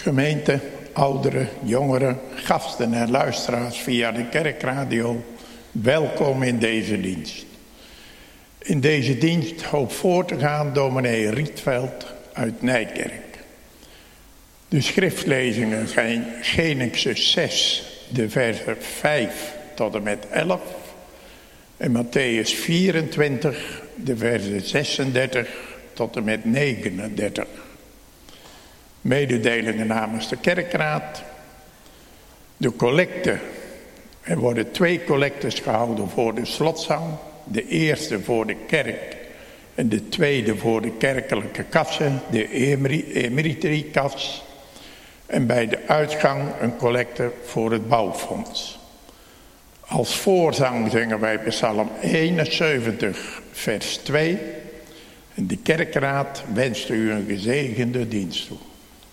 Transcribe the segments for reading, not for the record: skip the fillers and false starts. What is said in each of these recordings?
Gemeente, ouderen, jongeren, gasten en luisteraars via de kerkradio, welkom in deze dienst. In deze dienst hoopt voor te gaan dominee Rietveld uit Nijkerk. De schriftlezingen zijn Genesis 6, de versen 5 tot en met 11. En Matthäus 24, de versen 36 tot en met 39. Mededelingen namens de kerkraad. De collecte. Er worden 2 collectes gehouden voor de slotzang. De eerste voor de kerk en de tweede voor de kerkelijke kassen, de emeriteriekas. En bij de uitgang een collecte voor het bouwfonds. Als voorzang zingen wij Psalm 71 vers 2. En de kerkraad wenst u een gezegende dienst toe.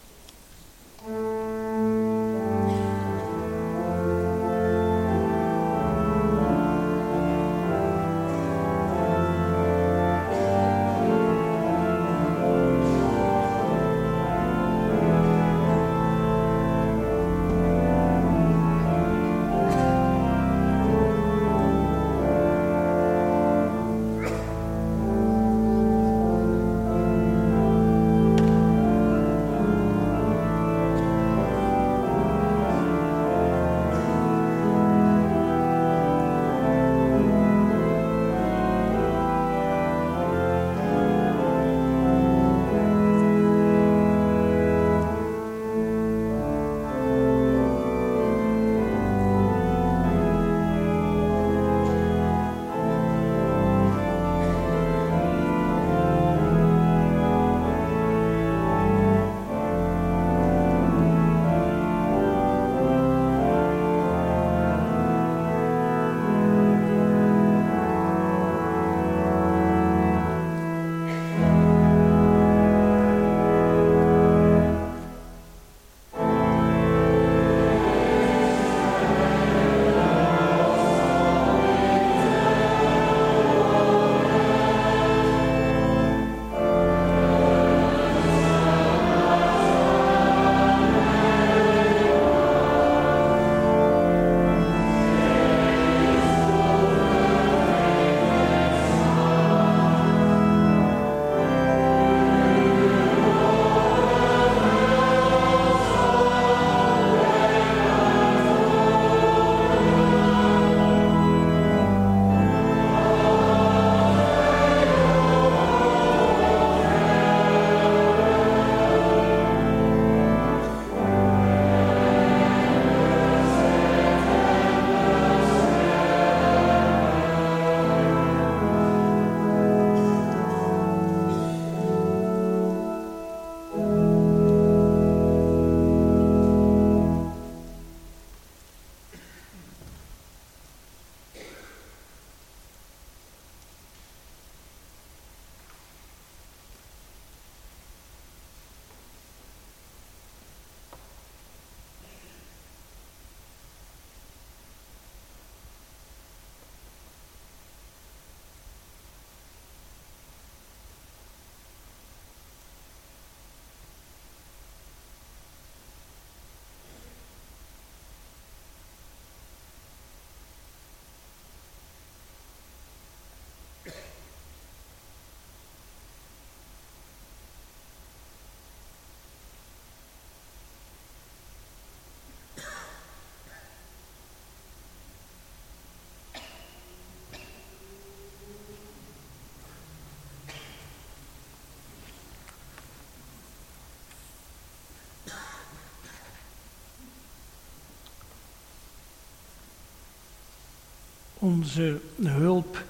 Onze hulp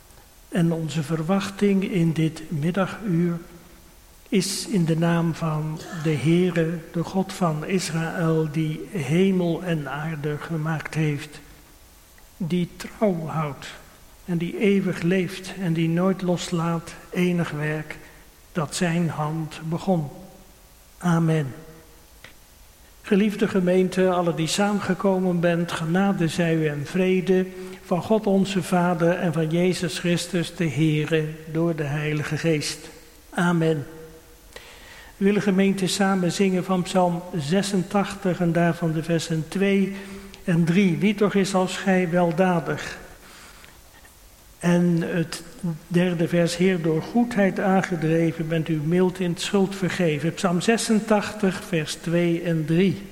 en onze verwachting in dit middaguur is in de naam van de Heere, de God van Israël, die hemel en aarde gemaakt heeft, die trouw houdt en die eeuwig leeft en die nooit loslaat enig werk dat zijn hand begon. Amen. Geliefde gemeente, alle die samengekomen bent, genade zij u en vrede van God onze Vader en van Jezus Christus de Heere door de Heilige Geest. Amen. We willen gemeente samen zingen van Psalm 86 en daarvan de versen 2 en 3. Wie toch is als gij weldadig? En het derde vers, Heer, door goedheid aangedreven bent u mild in het schuld vergeven. Psalm 86, vers 2 en 3.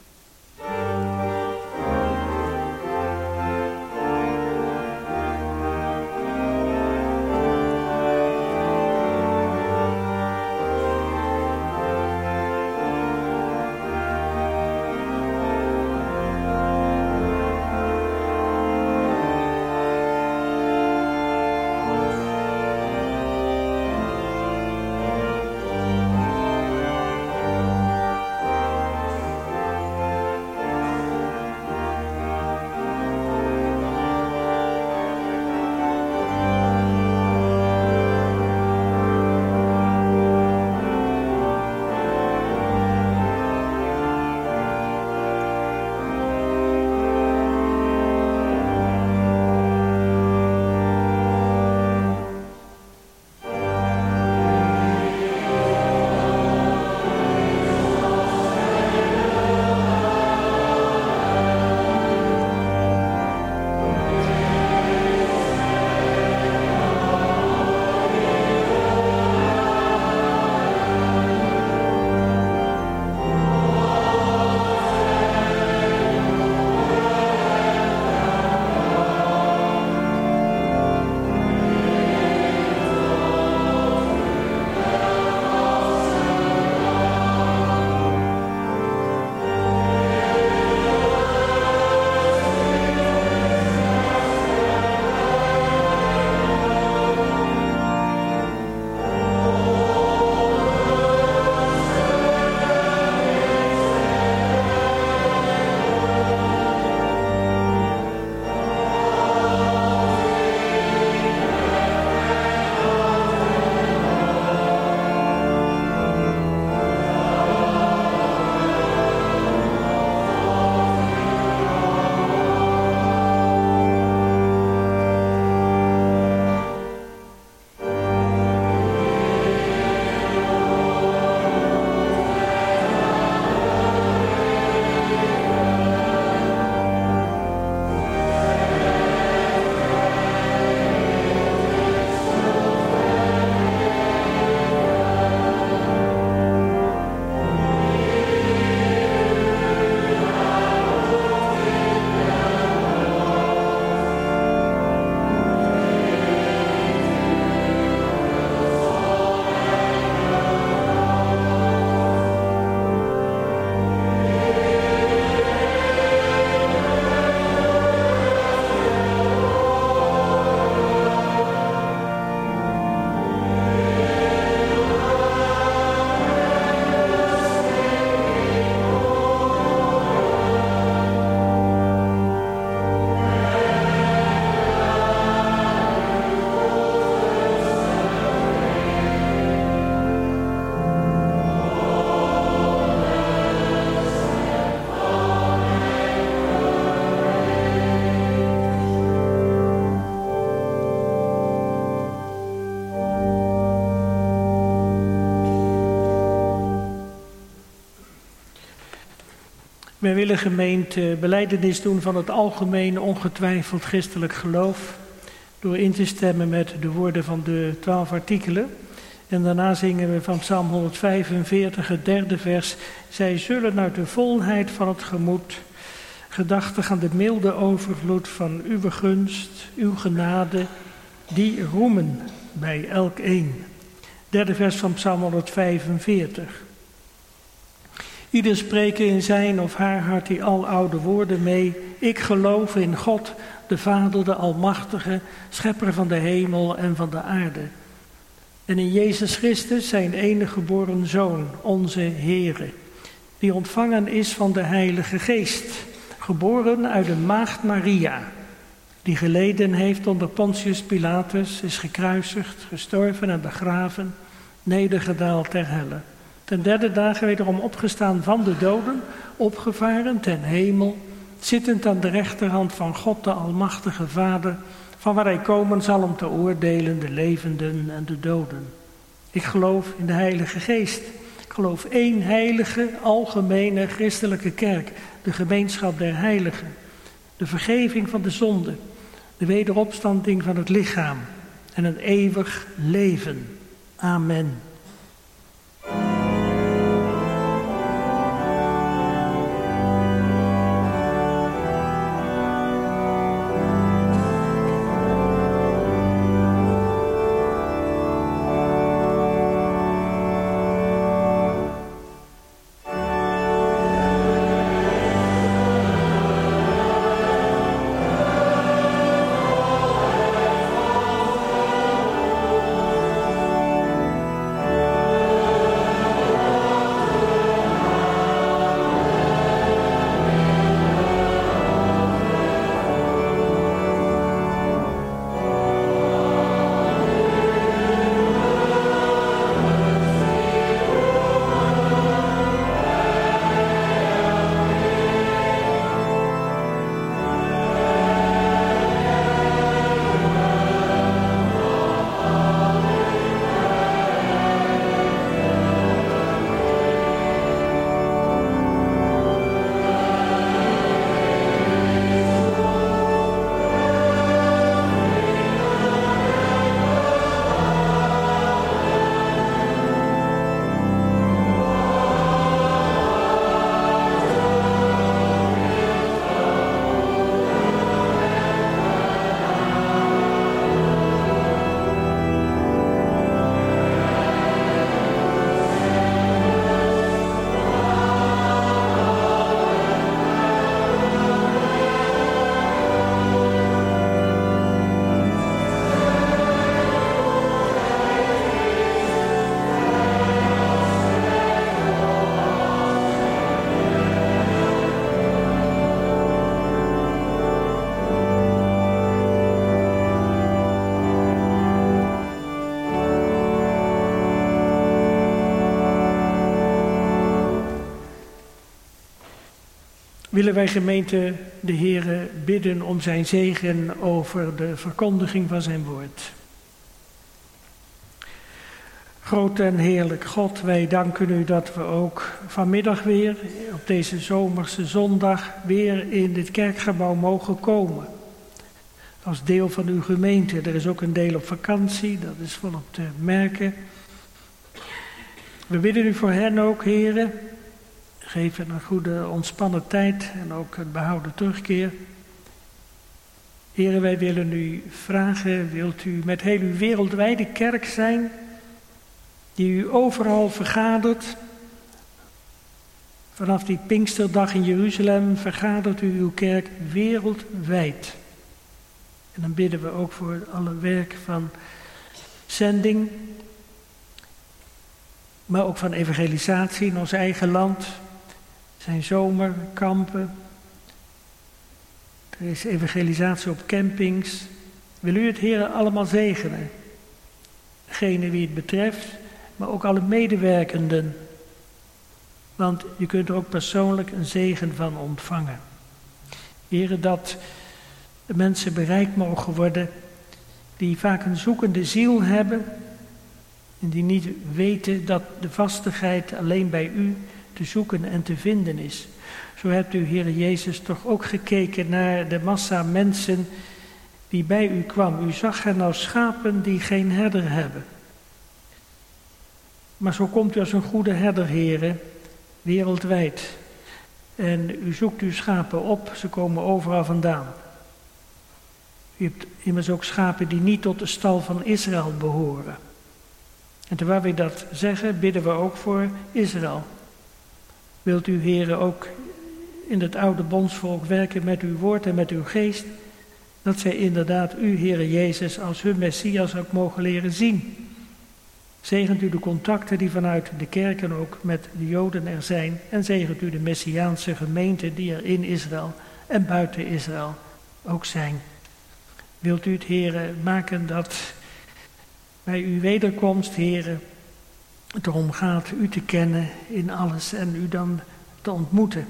Wij willen gemeente belijdenis doen van het algemeen ongetwijfeld christelijk geloof, door in te stemmen met de woorden van de 12 artikelen. En daarna zingen we van Psalm 145, het derde vers. Zij zullen uit de volheid van het gemoed, gedachtig aan de milde overvloed van uw gunst, uw genade, die roemen bij elk een. Derde vers van Psalm 145. Ieder spreken in zijn of haar hart die aloude woorden mee. Ik geloof in God, de Vader, de Almachtige, schepper van de hemel en van de aarde. En in Jezus Christus, zijn enige geboren Zoon, onze Heere, die ontvangen is van de Heilige Geest, geboren uit de maagd Maria, die geleden heeft onder Pontius Pilatus, is gekruisigd, gestorven en begraven, nedergedaald ter helle. Ten derde dagen wederom opgestaan van de doden, opgevaren ten hemel, zittend aan de rechterhand van God de Almachtige Vader, van waar hij komen zal om te oordelen de levenden en de doden. Ik geloof in de Heilige Geest, Ik geloof één heilige, algemene christelijke kerk. De gemeenschap der heiligen. De vergeving van de zonde. De wederopstanding van het lichaam. En een eeuwig leven. Amen. Willen wij gemeente de Heere bidden om zijn zegen over de verkondiging van zijn woord. Groot en heerlijk God, wij danken u dat we ook vanmiddag weer op deze zomerse zondag weer in dit kerkgebouw mogen komen. Als deel van uw gemeente. Er is ook een deel op vakantie, dat is volop te merken. We bidden u voor hen ook, Heere. Geef hen een goede ontspannen tijd en ook een behouden terugkeer. Heere, wij willen u vragen, wilt u met heel uw wereldwijde kerk zijn, die u overal vergadert. Vanaf die Pinksterdag in Jeruzalem vergadert u uw kerk wereldwijd. En dan bidden we ook voor alle werk van zending, maar ook van evangelisatie in ons eigen land. Zijn zomerkampen. Er is evangelisatie op campings. Wil u het, Heer, allemaal zegenen? Degene wie het betreft, maar ook alle medewerkenden. Want je kunt er ook persoonlijk een zegen van ontvangen. Heer, dat de mensen bereikt mogen worden die vaak een zoekende ziel hebben en die niet weten dat de vastigheid alleen bij u te zoeken en te vinden is. Zo hebt u, Heer Jezus, toch ook gekeken naar de massa mensen die bij u kwam. U zag hen als schapen die geen herder hebben. Maar zo komt u als een goede herder, Heer, wereldwijd. En u zoekt uw schapen op, ze komen overal vandaan. U hebt immers ook schapen die niet tot de stal van Israël behoren. En terwijl we dat zeggen, bidden we ook voor Israël. Wilt u, Heere, ook in het oude bondsvolk werken met uw woord en met uw geest, dat zij inderdaad u, Heere Jezus, als hun Messias ook mogen leren zien. Zegent u de contacten die vanuit de kerken ook met de Joden er zijn, en zegent u de Messiaanse gemeenten die er in Israël en buiten Israël ook zijn. Wilt u het, Heere, maken dat bij uw wederkomst, Heere, het erom gaat u te kennen in alles en u dan te ontmoeten.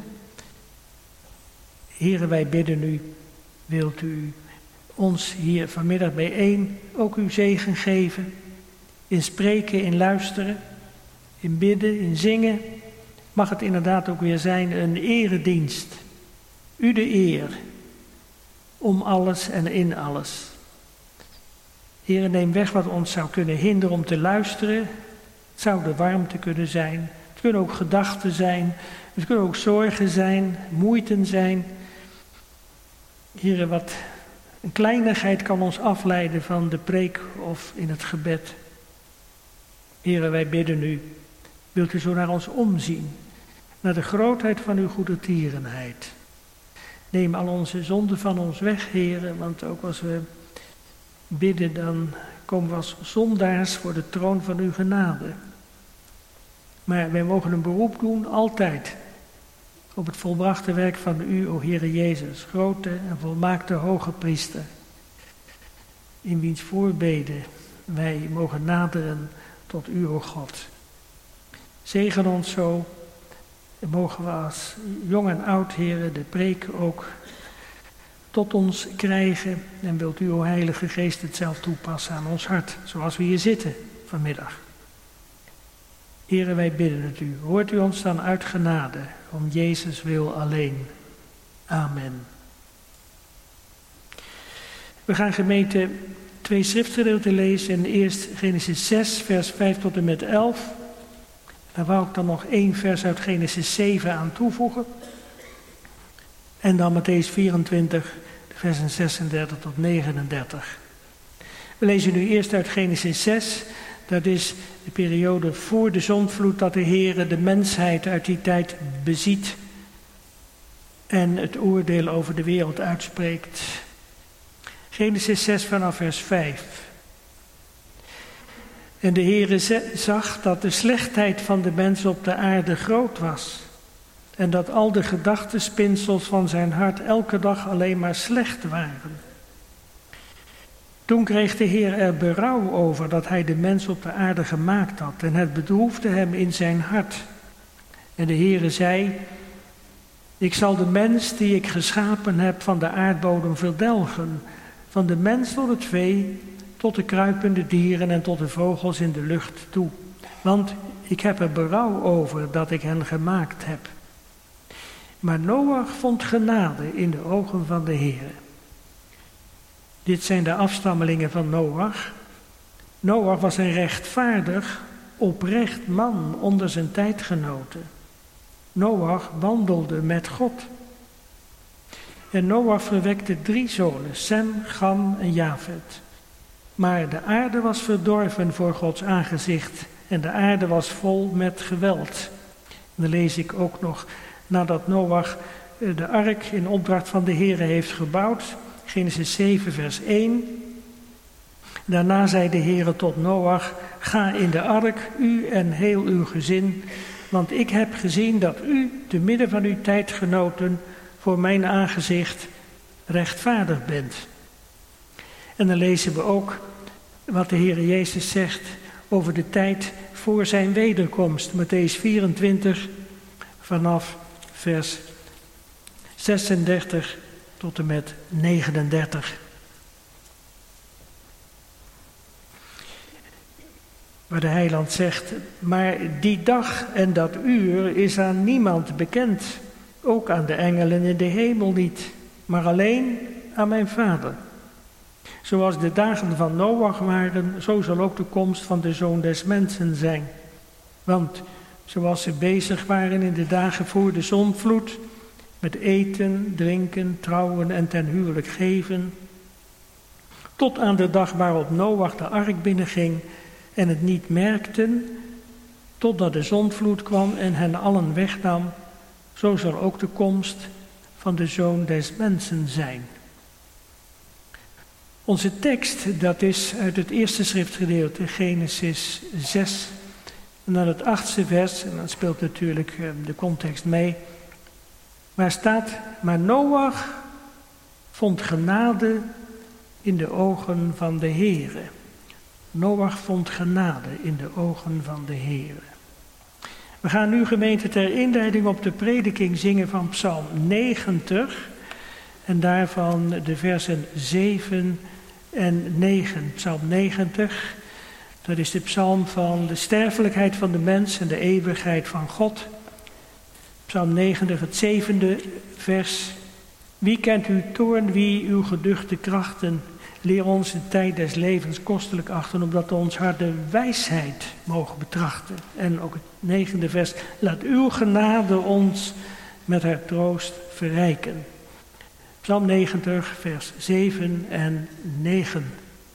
Heere, wij bidden u, wilt u ons hier vanmiddag bijeen ook uw zegen geven, in spreken, in luisteren. in bidden, in zingen, mag het inderdaad ook weer zijn een eredienst. U de eer, om alles en in alles. Heere, neem weg wat ons zou kunnen hinderen om te luisteren. Het zou de warmte kunnen zijn. Het kunnen ook gedachten zijn. Het kunnen ook zorgen zijn, moeiten zijn. Heere, wat een kleinigheid kan ons afleiden van de preek of in het gebed. Heere, wij bidden u. Wilt u zo naar ons omzien? Naar de grootheid van uw goedertierenheid. Neem al onze zonden van ons weg, Heere, want ook als we bidden, dan komen we als zondaars voor de troon van uw genade. Maar wij mogen een beroep doen, altijd, op het volbrachte werk van u, o Heere Jezus, grote en volmaakte hoge priester, in wiens voorbeden wij mogen naderen tot u, o God. Zegen ons zo, en mogen we als jong en oud, Heere, de preek ook tot ons krijgen. En wilt u, o Heilige Geest, het zelf toepassen aan ons hart, zoals we hier zitten vanmiddag. Heere, wij bidden het u. Hoort u ons dan uit genade, om Jezus wil alleen. Amen. We gaan gemeente 2 schriftgedeelten lezen. En eerst Genesis 6, vers 5 tot en met 11. Daar wou ik dan nog 1 vers uit Genesis 7 aan toevoegen. En dan Mattheüs 24, de versen 36 tot 39. We lezen nu eerst uit Genesis 6. Dat is de periode voor de zondvloed, dat de Heere de mensheid uit die tijd beziet en het oordeel over de wereld uitspreekt. Genesis 6 vanaf vers 5. En de Heere zag dat de slechtheid van de mens op de aarde groot was. En dat al de gedachtenspinsels van zijn hart elke dag alleen maar slecht waren. Toen kreeg de Heer er berouw over dat hij de mens op de aarde gemaakt had. En het bedroefde hem in zijn hart. En de Heere zei: ik zal de mens die ik geschapen heb van de aardbodem verdelgen. Van de mens tot het vee, tot de kruipende dieren en tot de vogels in de lucht toe. Want ik heb er berouw over dat ik hen gemaakt heb. Maar Noach vond genade in de ogen van de Heere. Dit zijn de afstammelingen van Noach. Noach was een rechtvaardig, oprecht man onder zijn tijdgenoten. Noach wandelde met God. En Noach verwekte 3 zonen, Sem, Cham en Jafet. Maar de aarde was verdorven voor Gods aangezicht en de aarde was vol met geweld. En dan lees ik ook nog, nadat Noach de ark in opdracht van de Heere heeft gebouwd, Genesis 7 vers 1. Daarna zei de Heere tot Noach: ga in de ark, u en heel uw gezin, want ik heb gezien dat u te midden van uw tijdgenoten voor mijn aangezicht rechtvaardig bent. En dan lezen we ook wat de Heere Jezus zegt over de tijd voor zijn wederkomst. Mattheüs 24 vanaf vers 36 tot en met 39. Waar de heiland zegt: maar die dag en dat uur is aan niemand bekend, ook aan de engelen in de hemel niet, maar alleen aan mijn Vader. Zoals de dagen van Noach waren, zo zal ook de komst van de Zoon des Mensen zijn. Want zoals ze bezig waren in de dagen voor de zondvloed, met eten, drinken, trouwen en ten huwelijk geven, tot aan de dag waarop Noach de ark binnenging en het niet merkten, totdat de zondvloed kwam en hen allen wegnam, zo zal ook de komst van de Zoon des Mensen zijn. Onze tekst, dat is uit het eerste schriftgedeelte, Genesis 6, en dan het 8e vers, en dan speelt natuurlijk de context mee, waar staat: maar Noach vond genade in de ogen van de Heere. Noach vond genade in de ogen van de Heere. We gaan nu, gemeente, ter inleiding op de prediking zingen van Psalm 90 en daarvan de versen 7 en 9. Psalm 90, Dat is de psalm van de sterfelijkheid van de mens en de eeuwigheid van God. Psalm 90, het 7e vers. Wie kent uw toorn, wie uw geduchte krachten? Leer ons de tijd des levens kostelijk achten, opdat ons hart de wijsheid mogen betrachten. En ook het 9e vers. Laat uw genade ons met haar troost verrijken. Psalm 90, vers 7 en 9.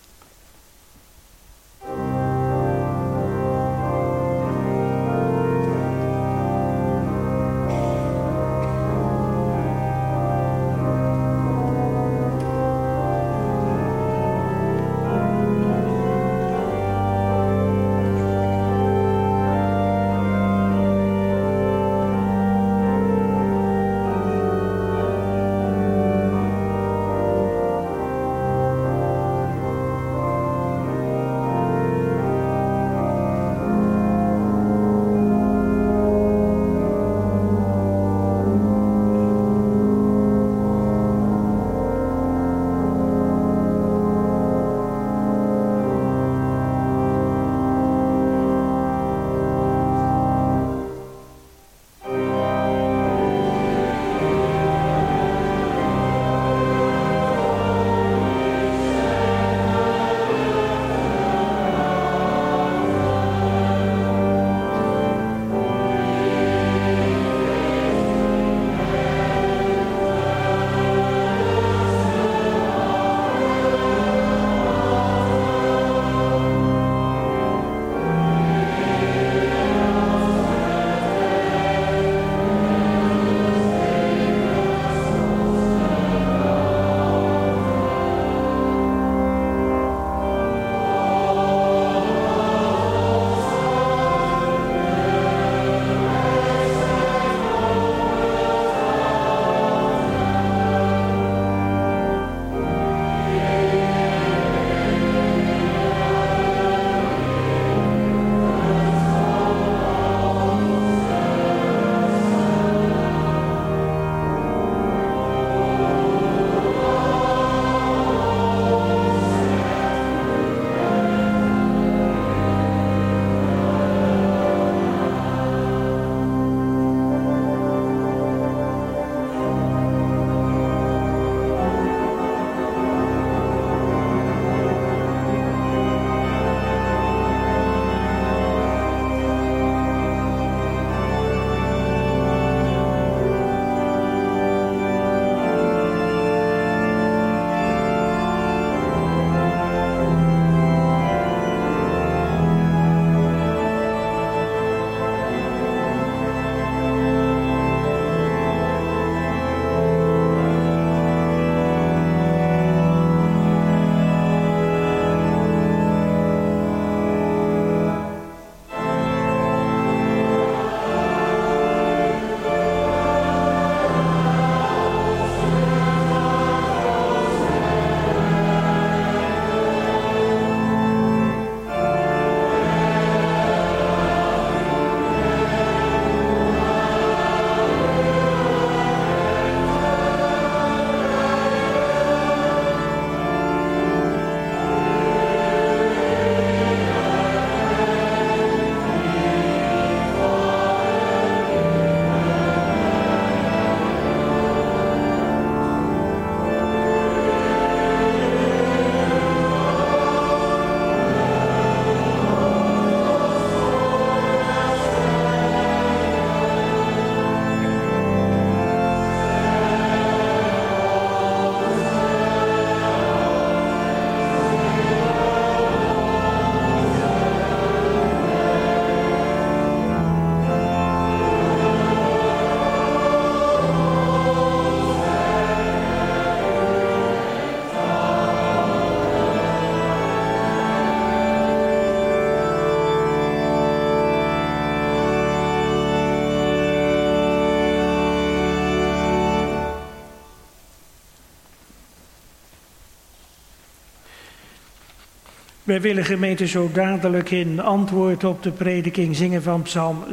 Wij willen gemeente zo dadelijk in antwoord op de prediking zingen van Psalm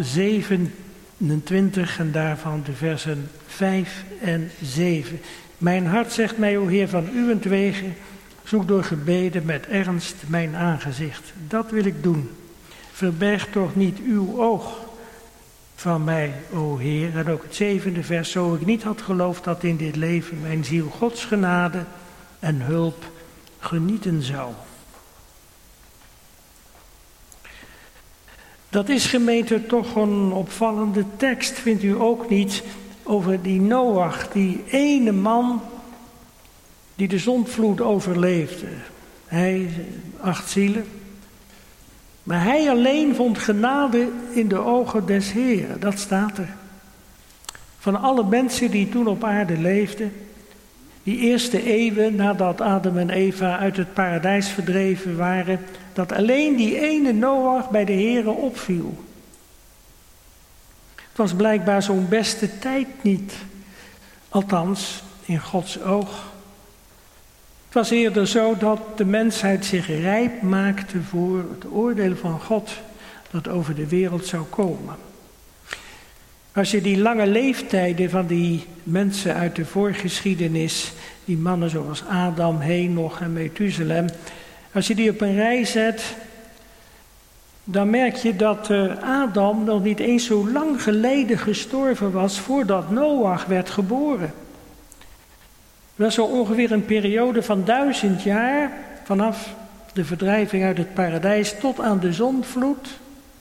27 en daarvan de versen 5 en 7. Mijn hart zegt mij, o Heer, van uwentwege, Zoek door gebeden met ernst mijn aangezicht. Dat wil ik doen. Verberg toch niet uw oog van mij, o Heer. En ook het 7e vers. Zo ik niet had geloofd dat in dit leven mijn ziel Gods genade en hulp genieten zou. Dat is, gemeente, toch een opvallende tekst, vindt u ook niet, over die Noach, die ene man die de zondvloed overleefde. Hij, 8 zielen. Maar hij alleen vond genade in de ogen des Heeren, dat staat er. Van alle mensen die toen op aarde leefden, die eerste eeuwen nadat Adam en Eva uit het paradijs verdreven waren, dat alleen die ene Noach bij de Heere opviel. Het was blijkbaar zo'n beste tijd niet, althans in Gods oog. Het was eerder zo dat de mensheid zich rijp maakte voor het oordeel van God dat over de wereld zou komen. Als je die lange leeftijden van die mensen uit de voorgeschiedenis, die mannen zoals Adam, Henoch en Methuselem, als je die op een rij zet, dan merk je dat Adam nog niet eens zo lang geleden gestorven was voordat Noach werd geboren. Dat was zo ongeveer een periode van 1000 jaar, vanaf de verdrijving uit het paradijs tot aan de zondvloed.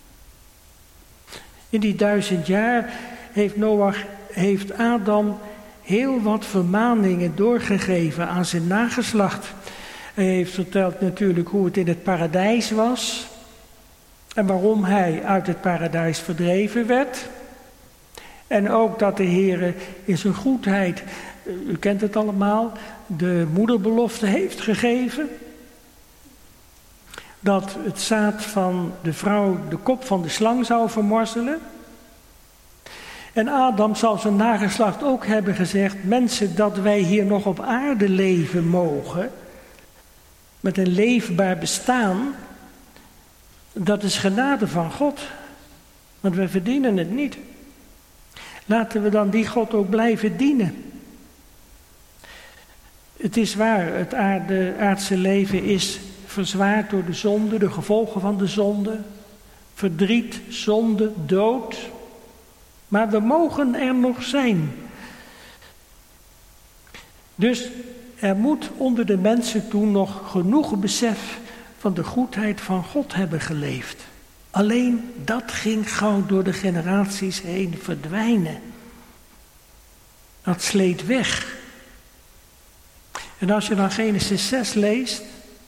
In die 1000 jaar heeft Adam heel wat vermaningen doorgegeven aan zijn nageslacht. Hij heeft verteld natuurlijk hoe het in het paradijs was en waarom hij uit het paradijs verdreven werd. En ook dat de Heere in zijn goedheid, u kent het allemaal, de moederbelofte heeft gegeven. Dat het zaad van de vrouw de kop van de slang zou vermorzelen. En Adam zal zijn nageslacht ook hebben gezegd, mensen, dat wij hier nog op aarde leven mogen, met een leefbaar bestaan, dat is genade van God. Want we verdienen het niet. Laten we dan die God ook blijven dienen. Het is waar, het aardse leven is verzwaard door de zonde, de gevolgen van de zonde. Verdriet, zonde, dood. Maar we mogen er nog zijn. Dus er moet onder de mensen toen nog genoeg besef van de goedheid van God hebben geleefd. Alleen dat ging gauw door de generaties heen verdwijnen. Dat sleet weg. En als je dan Genesis 6 leest,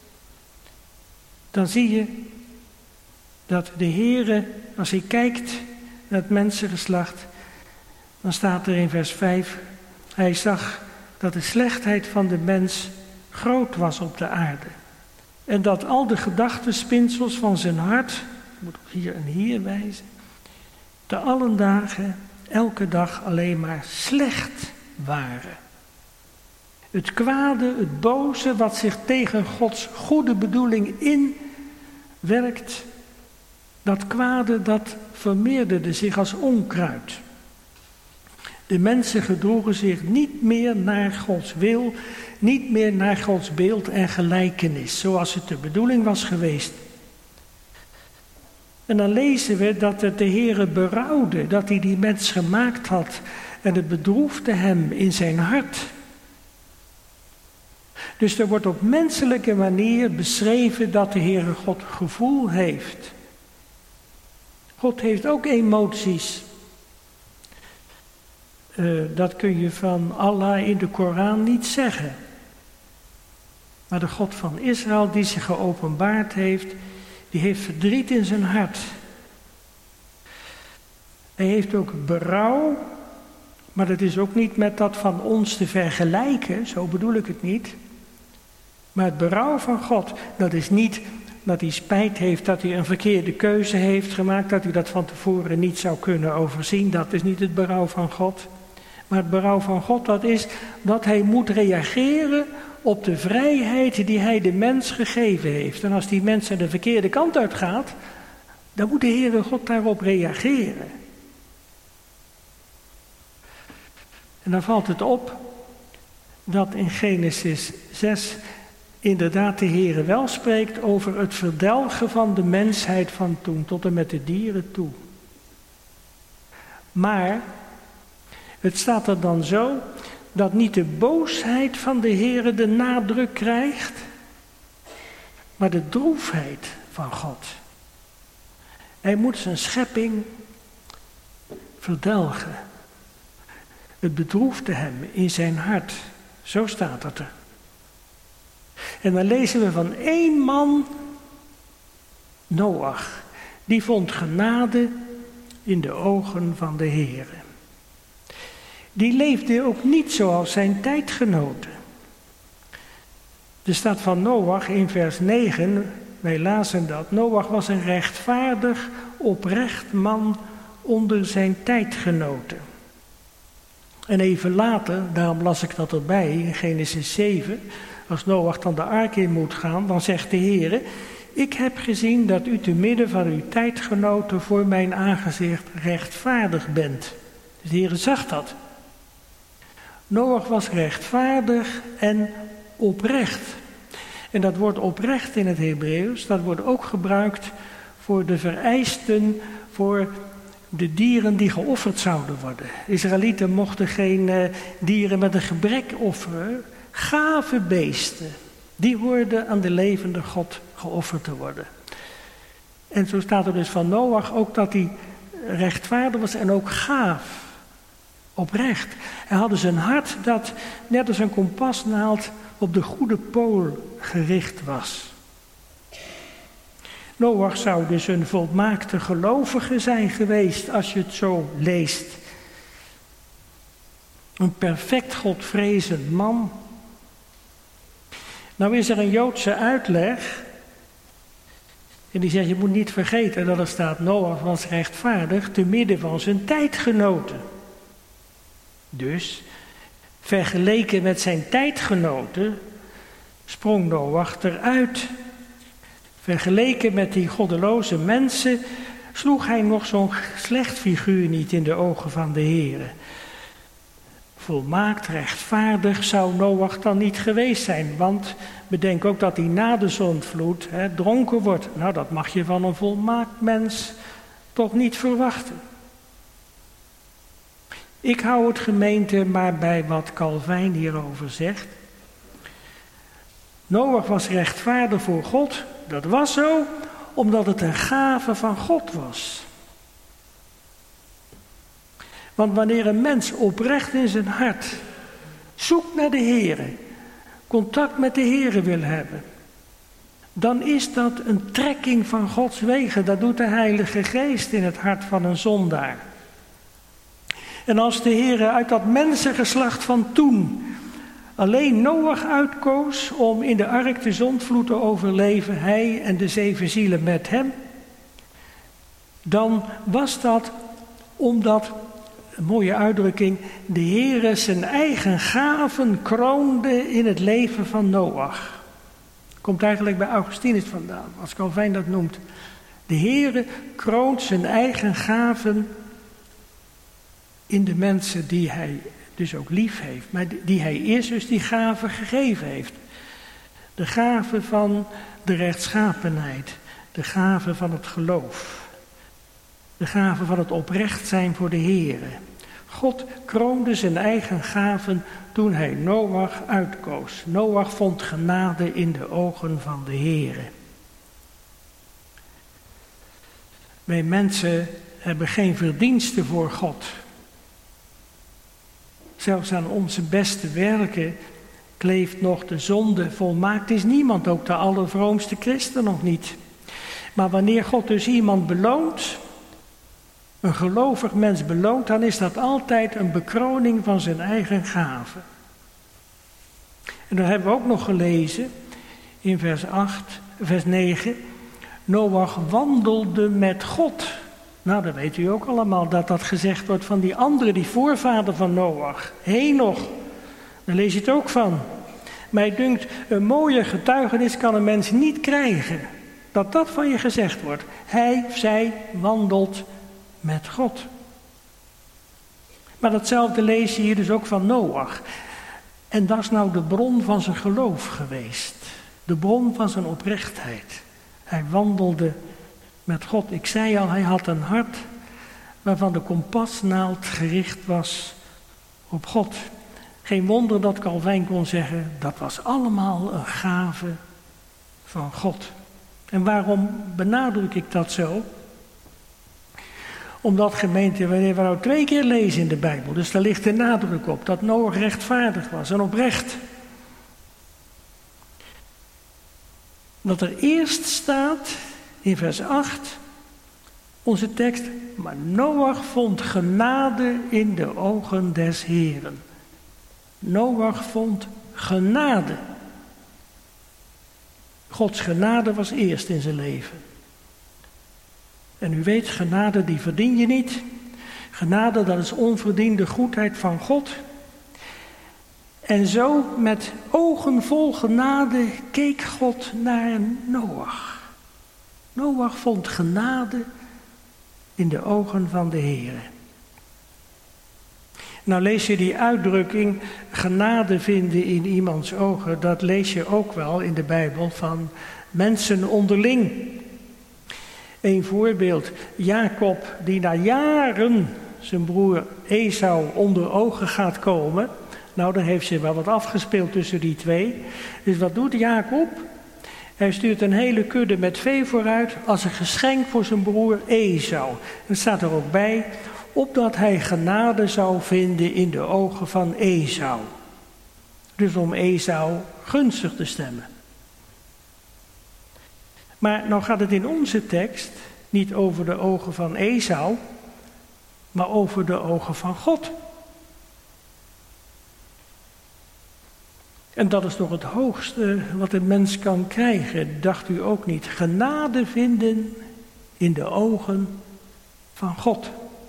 dan zie je dat de Heere, als hij kijkt naar het mensengeslacht, dan staat er in vers 5, hij zag dat de slechtheid van de mens groot was op de aarde. En dat al de gedachtenspinsels van zijn hart, ik moet ook hier en hier wijzen, te allen dagen, elke dag alleen maar slecht waren. Het kwade, het boze, wat zich tegen Gods goede bedoeling inwerkt, dat kwade, dat vermeerderde zich als onkruid. De mensen gedroegen zich niet meer naar Gods wil, niet meer naar Gods beeld en gelijkenis, zoals het de bedoeling was geweest. En dan lezen we dat het de Heere berouwde, dat hij die mens gemaakt had en het bedroefde hem in zijn hart. Dus er wordt op menselijke manier beschreven dat de Heere God gevoel heeft. God heeft ook emoties. Dat kun je van Allah in de Koran niet zeggen. Maar de God van Israël die zich geopenbaard heeft, die heeft verdriet in zijn hart. Hij heeft ook berouw, maar dat is ook niet met dat van ons te vergelijken, zo bedoel ik het niet. Maar het berouw van God, dat is niet dat hij spijt heeft dat hij een verkeerde keuze heeft gemaakt, dat hij dat van tevoren niet zou kunnen overzien. Dat is niet het berouw van God. Maar het berouw van God, dat is dat hij moet reageren op de vrijheid die hij de mens gegeven heeft. En als die mens er de verkeerde kant uit gaat, dan moet de Heere God daarop reageren. En dan valt het op dat in Genesis 6 inderdaad de Heere wel spreekt over het verdelgen van de mensheid van toen, tot en met de dieren toe. Maar het staat er dan zo dat niet de boosheid van de Heere de nadruk krijgt, maar de droefheid van God. Hij moet zijn schepping verdelgen. Het bedroefde hem in zijn hart. Zo staat het er. En dan lezen we van 1 man, Noach. Die vond genade in de ogen van de Heere. Die leefde ook niet zoals zijn tijdgenoten. Er staat van Noach in vers 9, wij lazen dat. Noach was een rechtvaardig, oprecht man onder zijn tijdgenoten. En even later, daarom las ik dat erbij, in Genesis 7, als Noach dan de ark in moet gaan, dan zegt de Heere: ik heb gezien dat u te midden van uw tijdgenoten voor mijn aangezicht rechtvaardig bent. Dus de Heere zag dat. Noach was rechtvaardig en oprecht. En dat woord oprecht in het Hebreeuws, dat wordt ook gebruikt voor de vereisten voor de dieren die geofferd zouden worden. Israëlieten mochten geen dieren met een gebrek offeren. Gave beesten, die hoorden aan de levende God geofferd te worden. En zo staat er dus van Noach ook dat hij rechtvaardig was en ook gaaf. Oprecht. Hij had dus een hart dat net als een kompasnaald op de goede pool gericht was. Noach zou dus een volmaakte gelovige zijn geweest als je het zo leest. Een perfect godvrezend man. Nou is er een Joodse uitleg. En die zegt, je moet niet vergeten dat er staat, Noach was rechtvaardig te midden van zijn tijdgenoten. Dus, vergeleken met zijn tijdgenoten, sprong Noach eruit. Vergeleken met die goddeloze mensen, sloeg hij nog zo'n slecht figuur niet in de ogen van de Heere. Volmaakt rechtvaardig zou Noach dan niet geweest zijn, want bedenk ook dat hij na de zondvloed dronken wordt. Nou, dat mag je van een volmaakt mens toch niet verwachten. Ik hou het gemeente maar bij wat Calvijn hierover zegt. Noach was rechtvaardig voor God. Dat was zo, omdat het een gave van God was. Want wanneer een mens oprecht in zijn hart zoekt naar de Heere, contact met de Heere wil hebben, dan is dat een trekking van Gods wegen. Dat doet de Heilige Geest in het hart van een zondaar. En als de Heere uit dat mensengeslacht van toen alleen Noach uitkoos om in de ark de zondvloed te overleven, hij en de 7 zielen met hem, dan was dat omdat, een mooie uitdrukking, de Heere zijn eigen gaven kroonde in het leven van Noach. Komt eigenlijk bij Augustinus vandaan, als Calvijn dat noemt. De Heere kroont zijn eigen gaven in de mensen die hij dus ook lief heeft, maar die hij eerst dus die gave gegeven heeft. De gave van de rechtschapenheid, de gave van het geloof, de gave van het oprecht zijn voor de Heere. God kroonde zijn eigen gaven toen hij Noach uitkoos. Noach vond genade in de ogen van de Heere. Wij mensen hebben geen verdiensten voor God. Zelfs aan onze beste werken kleeft nog de zonde. Volmaakt is niemand, ook de allervroomste christen nog niet. Maar wanneer God dus iemand beloont, een gelovig mens beloont, dan is dat altijd een bekroning van zijn eigen gave. En dan hebben we ook nog gelezen in vers 9. Noach wandelde met God. Nou, dan weet u ook allemaal dat dat gezegd wordt van die andere, die voorvader van Noach, Henoch. Daar lees je het ook van. Mij dunkt, een mooie getuigenis kan een mens niet krijgen. Dat van je gezegd wordt. Hij, zij wandelt met God. Maar datzelfde lees je hier dus ook van Noach. En dat is nou de bron van zijn geloof geweest. De bron van zijn oprechtheid. Hij wandelde met God. Ik zei al, hij had een hart waarvan de kompasnaald gericht was op God. Geen wonder dat Calvijn kon zeggen, dat was allemaal een gave van God. En waarom benadruk ik dat zo? Omdat gemeente, wanneer we nou 2 keer lezen in de Bijbel, dus daar ligt de nadruk op dat Noach rechtvaardig was en oprecht. Dat er eerst staat in vers 8, onze tekst, maar Noach vond genade in de ogen des Heeren. Noach vond genade. Gods genade was eerst in zijn leven. En u weet, genade die verdien je niet. Genade, dat is onverdiende goedheid van God. En zo met ogen vol genade keek God naar Noach. Noach vond genade in de ogen van de Heer. Nou lees je die uitdrukking, genade vinden in iemands ogen, dat lees je ook wel in de Bijbel van mensen onderling. Een voorbeeld, Jacob die na jaren zijn broer Esau onder ogen gaat komen. Nou, dan heeft zich wel wat afgespeeld tussen die twee. Dus wat doet Jacob? Hij stuurt een hele kudde met vee vooruit als een geschenk voor zijn broer Esau. En staat er ook bij, opdat hij genade zou vinden in de ogen van Esau. Dus om Esau gunstig te stemmen. Maar nou gaat het in onze tekst niet over de ogen van Esau, maar over de ogen van God. En dat is toch het hoogste wat een mens kan krijgen, dacht u ook niet? Genade vinden in de ogen van God.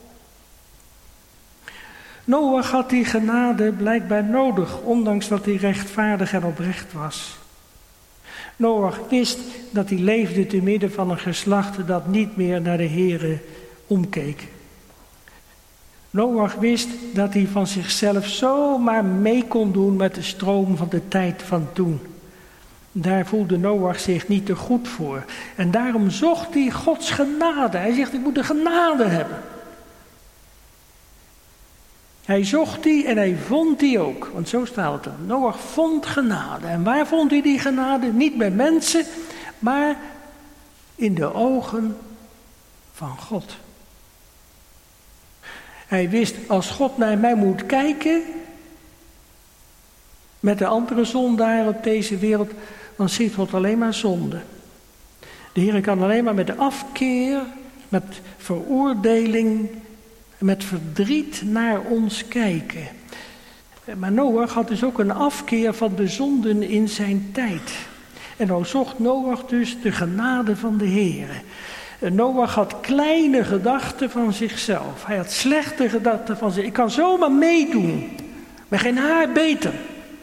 Noach had die genade blijkbaar nodig, ondanks dat hij rechtvaardig en oprecht was. Noach wist dat hij leefde te midden van een geslacht dat niet meer naar de Heere omkeek. Noach wist dat hij van zichzelf zomaar mee kon doen met de stroom van de tijd van toen. Daar voelde Noach zich niet te goed voor. En daarom zocht hij Gods genade. Hij zegt, ik moet de genade hebben. Hij zocht die en hij vond die ook. Want zo staat het er. Noach vond genade. En waar vond hij die genade? Niet bij mensen, maar in de ogen van God. Hij wist, als God naar mij moet kijken, met de andere zondaren op deze wereld, dan ziet God alleen maar zonde. De Heer kan alleen maar met de afkeer, met veroordeling, met verdriet naar ons kijken. Maar Noach had dus ook een afkeer van de zonden in zijn tijd. En dan zocht Noach dus de genade van de Heer. Noach had kleine gedachten van zichzelf. Hij had slechte gedachten van zich. Ik kan zomaar meedoen. Maar geen haar beter.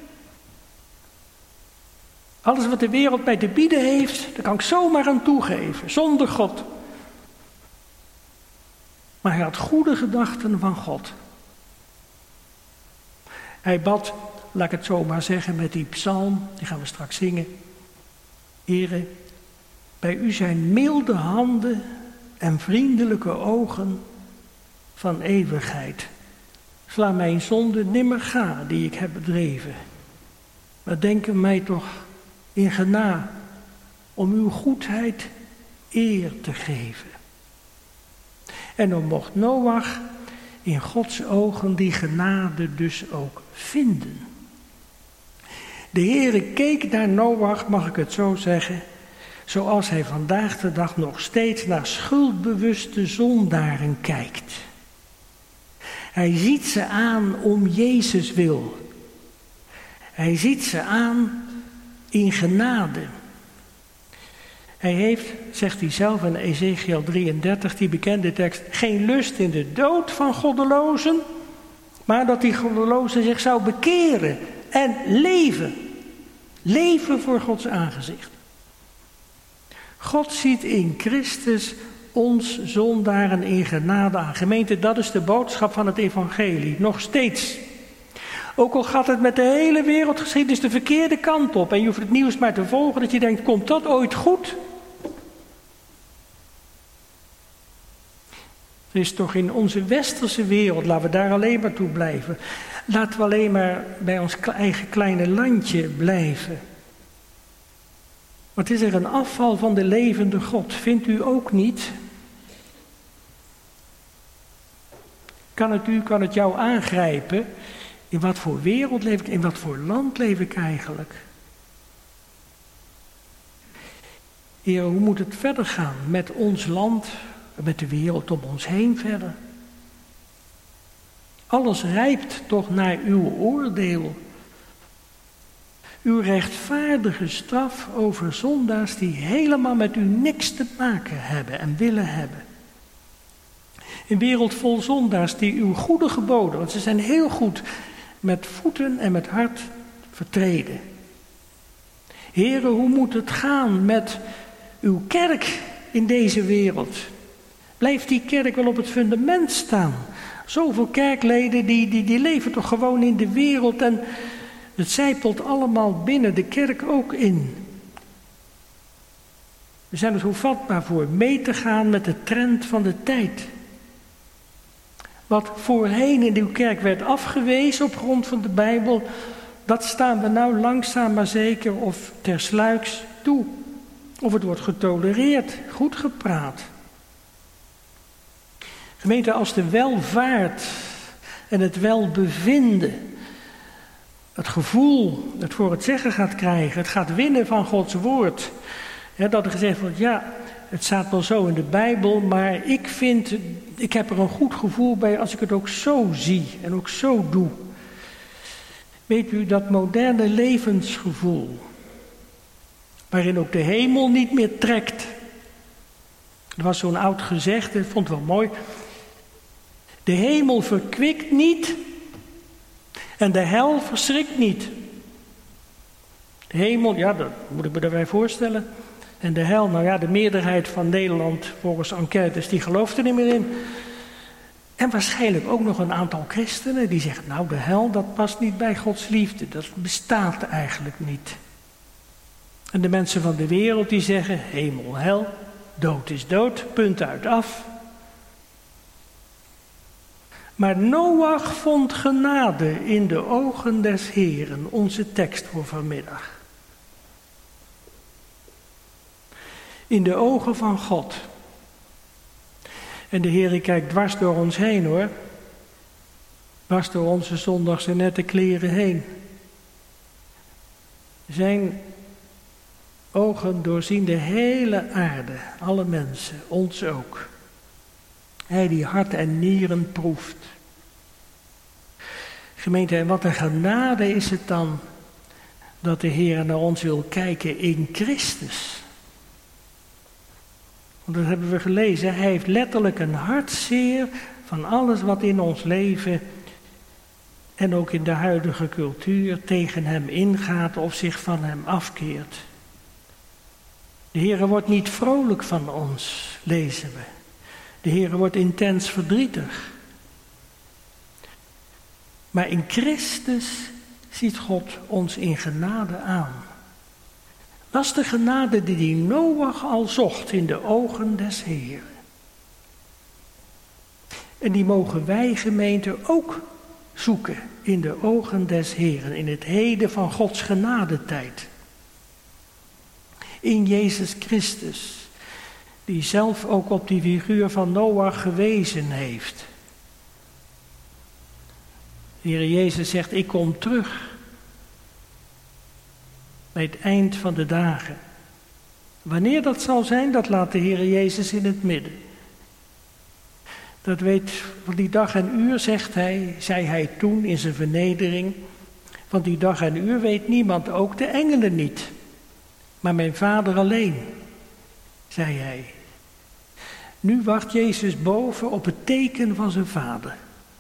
Alles wat de wereld mij te bieden heeft, daar kan ik zomaar aan toegeven. Zonder God. Maar hij had goede gedachten van God. Hij bad, laat ik het zo maar zeggen, met die psalm. Die gaan we straks zingen. Heere, bij u zijn milde handen en vriendelijke ogen van eeuwigheid. Sla mijn zonde nimmer ga die ik heb bedreven. Maar denk er mij toch in gena om uw goedheid eer te geven. En dan mocht Noach in Gods ogen die genade dus ook vinden. De Heere keek naar Noach, mag ik het zo zeggen, zoals hij vandaag de dag nog steeds naar schuldbewuste zondaren kijkt. Hij ziet ze aan om Jezus wil. Hij ziet ze aan in genade. Hij heeft, zegt hij zelf in Ezekiel 33, die bekende tekst, geen lust in de dood van goddelozen, maar dat die goddelozen zich zou bekeren en leven. Leven voor Gods aangezicht. God ziet in Christus ons zondaren in genade aan. Gemeente, dat is de boodschap van het evangelie. Nog steeds. Ook al gaat het met de hele wereldgeschiedenis de verkeerde kant op en je hoeft het nieuws maar te volgen dat je denkt, komt dat ooit goed? Er is toch in onze westerse wereld, laten we daar alleen maar toe blijven. Laten we alleen maar bij ons eigen kleine landje blijven. Wat is er een afval van de levende God? Vindt u ook niet? Kan het jou aangrijpen? In wat voor wereld leef ik? In wat voor land leef ik eigenlijk? Heer, hoe moet het verder gaan met ons land, met de wereld om ons heen verder? Alles rijpt toch naar uw oordeel. Uw rechtvaardige straf over zondaars die helemaal met u niks te maken hebben en willen hebben. Een wereld vol zondaars die uw goede geboden, want ze zijn heel goed, met voeten en met hart vertreden. Heere, hoe moet het gaan met uw kerk in deze wereld? Blijft die kerk wel op het fundament staan? Zoveel kerkleden die leven toch gewoon in de wereld en het zijpelt allemaal binnen de kerk ook in. We zijn er zo vatbaar voor mee te gaan met de trend van de tijd. Wat voorheen in uw kerk werd afgewezen op grond van de Bijbel, dat staan we nou langzaam maar zeker of tersluiks toe. Of het wordt getolereerd, goed gepraat. Gemeente, als de welvaart en het welbevinden, het gevoel, het voor het zeggen gaat krijgen, het gaat winnen van Gods woord. Dat er gezegd wordt, ja, het staat wel zo in de Bijbel, maar ik heb er een goed gevoel bij als ik het ook zo zie en ook zo doe. Weet u, dat moderne levensgevoel, waarin ook de hemel niet meer trekt. Er was zo'n oud gezegde, ik vond het wel mooi. De hemel verkwikt niet en de hel verschrikt niet. De hemel, ja, dat moet ik me daarbij voorstellen. En de hel, nou ja, de meerderheid van Nederland, volgens enquêtes, die gelooft er niet meer in. En waarschijnlijk ook nog een aantal christenen die zeggen, nou, de hel, dat past niet bij Gods liefde. Dat bestaat eigenlijk niet. En de mensen van de wereld die zeggen, hemel, hel, dood is dood, punt uit af. Maar Noach vond genade in de ogen des Heeren, onze tekst voor vanmiddag. In de ogen van God. En de Heer kijkt dwars door ons heen hoor. Dwars door onze zondagse nette kleren heen. Zijn ogen doorzien de hele aarde, alle mensen, ons ook. Hij die hart en nieren proeft. Gemeente, en wat een genade is het dan dat de Heer naar ons wil kijken in Christus. Want dat hebben we gelezen. Hij heeft letterlijk een hartzeer van alles wat in ons leven en ook in de huidige cultuur tegen hem ingaat of zich van hem afkeert. De Heer wordt niet vrolijk van ons, lezen we. De Heer wordt intens verdrietig. Maar in Christus ziet God ons in genade aan. Dat is de genade die Noach al zocht in de ogen des Heeren. En die mogen wij, gemeente, ook zoeken in de ogen des Heeren, in het heden van Gods genadetijd. In Jezus Christus, die zelf ook op die figuur van Noach gewezen heeft. De Heer Jezus zegt, ik kom terug bij het eind van de dagen. Wanneer dat zal zijn, dat laat de Heer Jezus in het midden. Dat weet van die dag en uur, zei hij toen in zijn vernedering. Want die dag en uur weet niemand, ook de engelen niet. Maar mijn Vader alleen, zei hij. Nu wacht Jezus boven op het teken van zijn Vader.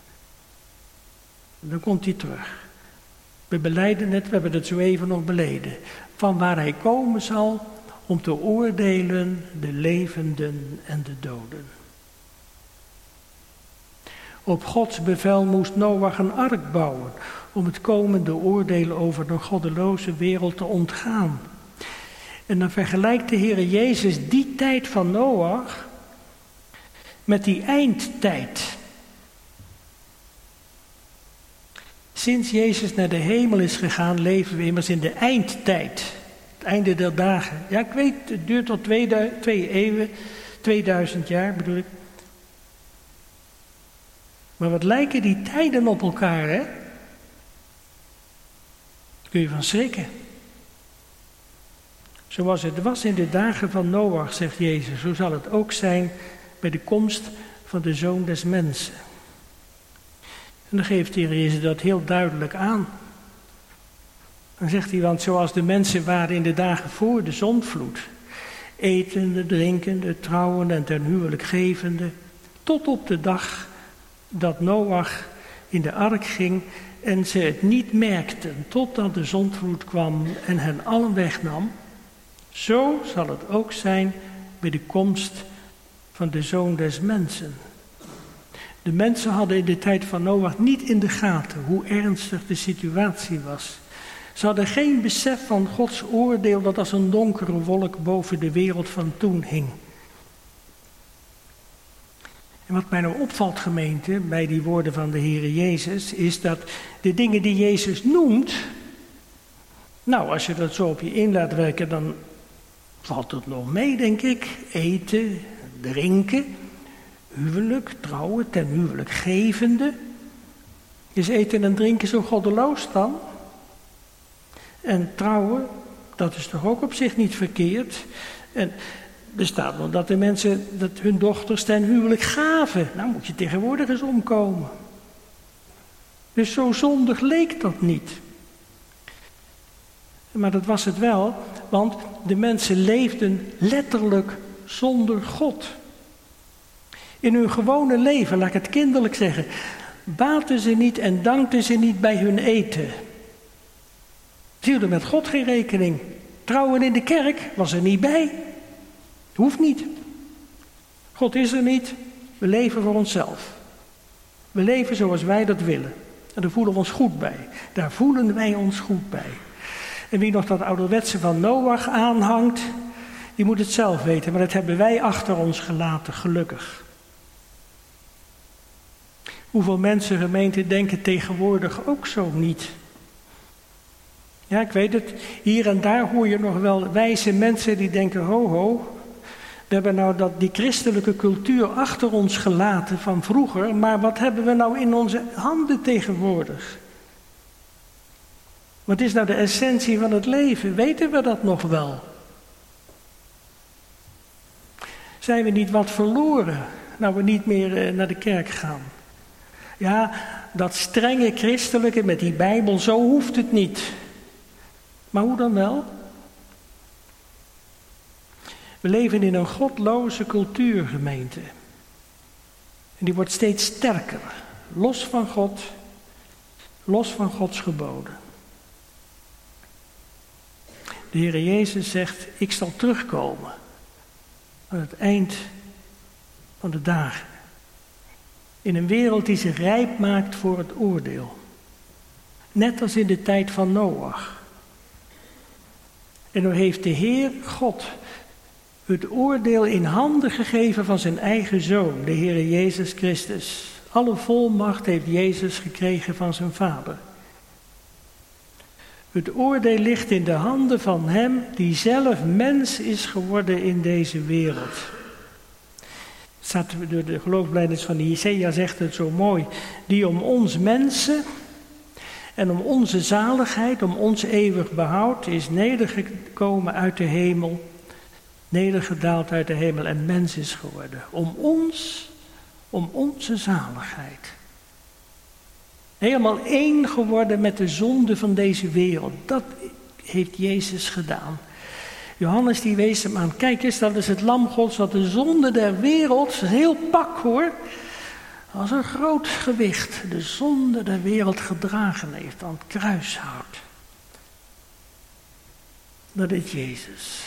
Dan komt hij terug. We belijden het, we hebben het zo even nog beleden. Van waar hij komen zal om te oordelen de levenden en de doden. Op Gods bevel moest Noach een ark bouwen om het komende oordeel over de goddeloze wereld te ontgaan. En dan vergelijkt de Heer Jezus die tijd van Noach met die eindtijd. Sinds Jezus naar de hemel is gegaan, leven we immers in de eindtijd. Het einde der dagen. Ja, ik weet, het duurt tot 2 eeuwen, 2000 jaar bedoel ik. Maar wat lijken die tijden op elkaar, hè? Daar kun je van schrikken. Zoals het was in de dagen van Noach, zegt Jezus, zo zal het ook zijn bij de komst van de Zoon des Mensen. En dan geeft de Heer Jezus dat heel duidelijk aan. Dan zegt hij, want zoals de mensen waren in de dagen voor de zondvloed, etende, drinkende, trouwende en ten huwelijk gevende, tot op de dag dat Noach in de ark ging en ze het niet merkten, totdat de zondvloed kwam en hen allen wegnam. Zo zal het ook zijn bij de komst van de Zoon des Mensen. De mensen hadden in de tijd van Noach niet in de gaten hoe ernstig de situatie was. Ze hadden geen besef van Gods oordeel dat als een donkere wolk boven de wereld van toen hing. En wat mij nou opvalt, gemeente, bij die woorden van de Heere Jezus, is dat de dingen die Jezus noemt, nou, als je dat zo op je in laat werken, dan valt het nog mee, denk ik. Eten, drinken, huwelijk, trouwen, ten huwelijk gevende. Is eten en drinken zo goddeloos dan? En trouwen, dat is toch ook op zich niet verkeerd? En er staat nog dat de mensen dat hun dochters ten huwelijk gaven. Nou moet je tegenwoordig eens omkomen. Dus zo zondig leek dat niet. Maar dat was het wel, want de mensen leefden letterlijk zonder God. In hun gewone leven, laat ik het kinderlijk zeggen, baten ze niet en dankten ze niet bij hun eten. Ze hielden met God geen rekening. Trouwen in de kerk was er niet bij. Hoeft niet. God is er niet. We leven voor onszelf. We leven zoals wij dat willen. En daar voelen we ons goed bij. Daar voelen wij ons goed bij. En wie nog dat ouderwetse van Noach aanhangt, die moet het zelf weten. Maar dat hebben wij achter ons gelaten, gelukkig. Hoeveel mensen, gemeente, denken tegenwoordig ook zo niet? Ja, ik weet het. Hier en daar hoor je nog wel wijze mensen die denken, ho ho. We hebben nou die christelijke cultuur achter ons gelaten van vroeger. Maar wat hebben we nou in onze handen tegenwoordig? Wat is nou de essentie van het leven? Weten we dat nog wel? Zijn we niet wat verloren, nou we niet meer naar de kerk gaan? Ja, dat strenge christelijke met die Bijbel, zo hoeft het niet. Maar hoe dan wel? We leven in een godloze cultuur, gemeente. En die wordt steeds sterker. Los van God, los van Gods geboden. De Heer Jezus zegt, ik zal terugkomen aan het eind van de dagen. In een wereld die zich rijp maakt voor het oordeel. Net als in de tijd van Noach. En nu heeft de Heer God het oordeel in handen gegeven van zijn eigen Zoon, de Heer Jezus Christus. Alle volmacht heeft Jezus gekregen van zijn Vader. Het oordeel ligt in de handen van hem die zelf mens is geworden in deze wereld. Staat door de geloofsbelijdenis van de Jesaja zegt het zo mooi. Die om ons mensen en om onze zaligheid, om ons eeuwig behoud, is nedergekomen uit de hemel. Nedergedaald uit de hemel en mens is geworden. Om onze zaligheid. Helemaal één geworden met de zonde van deze wereld. Dat heeft Jezus gedaan. Johannes die wees hem aan. Kijk eens, dat is het lam Gods dat de zonde der wereld, een heel pak hoor, als een groot gewicht, de zonde der wereld gedragen heeft, aan het kruis houdt. Dat is Jezus.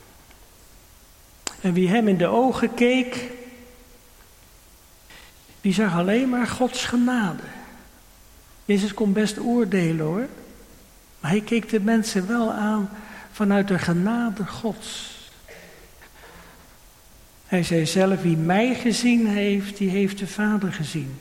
En wie hem in de ogen keek, die zag alleen maar Gods genade. Jezus kon best oordelen hoor. Maar hij keek de mensen wel aan vanuit de genade Gods. Hij zei zelf, wie mij gezien heeft, die heeft de Vader gezien.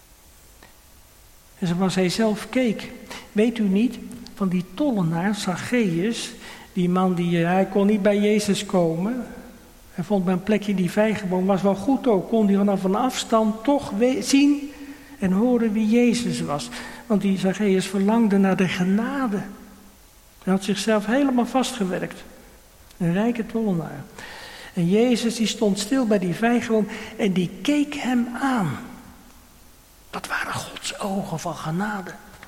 En zoals hij zelf keek. Weet u niet, van die tollenaar, Zacchaeus, die man hij kon niet bij Jezus komen. Hij vond bij een plekje die vijgenboom, was wel goed ook. Kon hij vanaf een afstand toch zien en horen wie Jezus was. Want die Zacchaeus verlangde naar de genade. Hij had zichzelf helemaal vastgewerkt. Een rijke tollenaar. En Jezus die stond stil bij die vijgenboom en die keek hem aan. Dat waren Gods ogen van genade.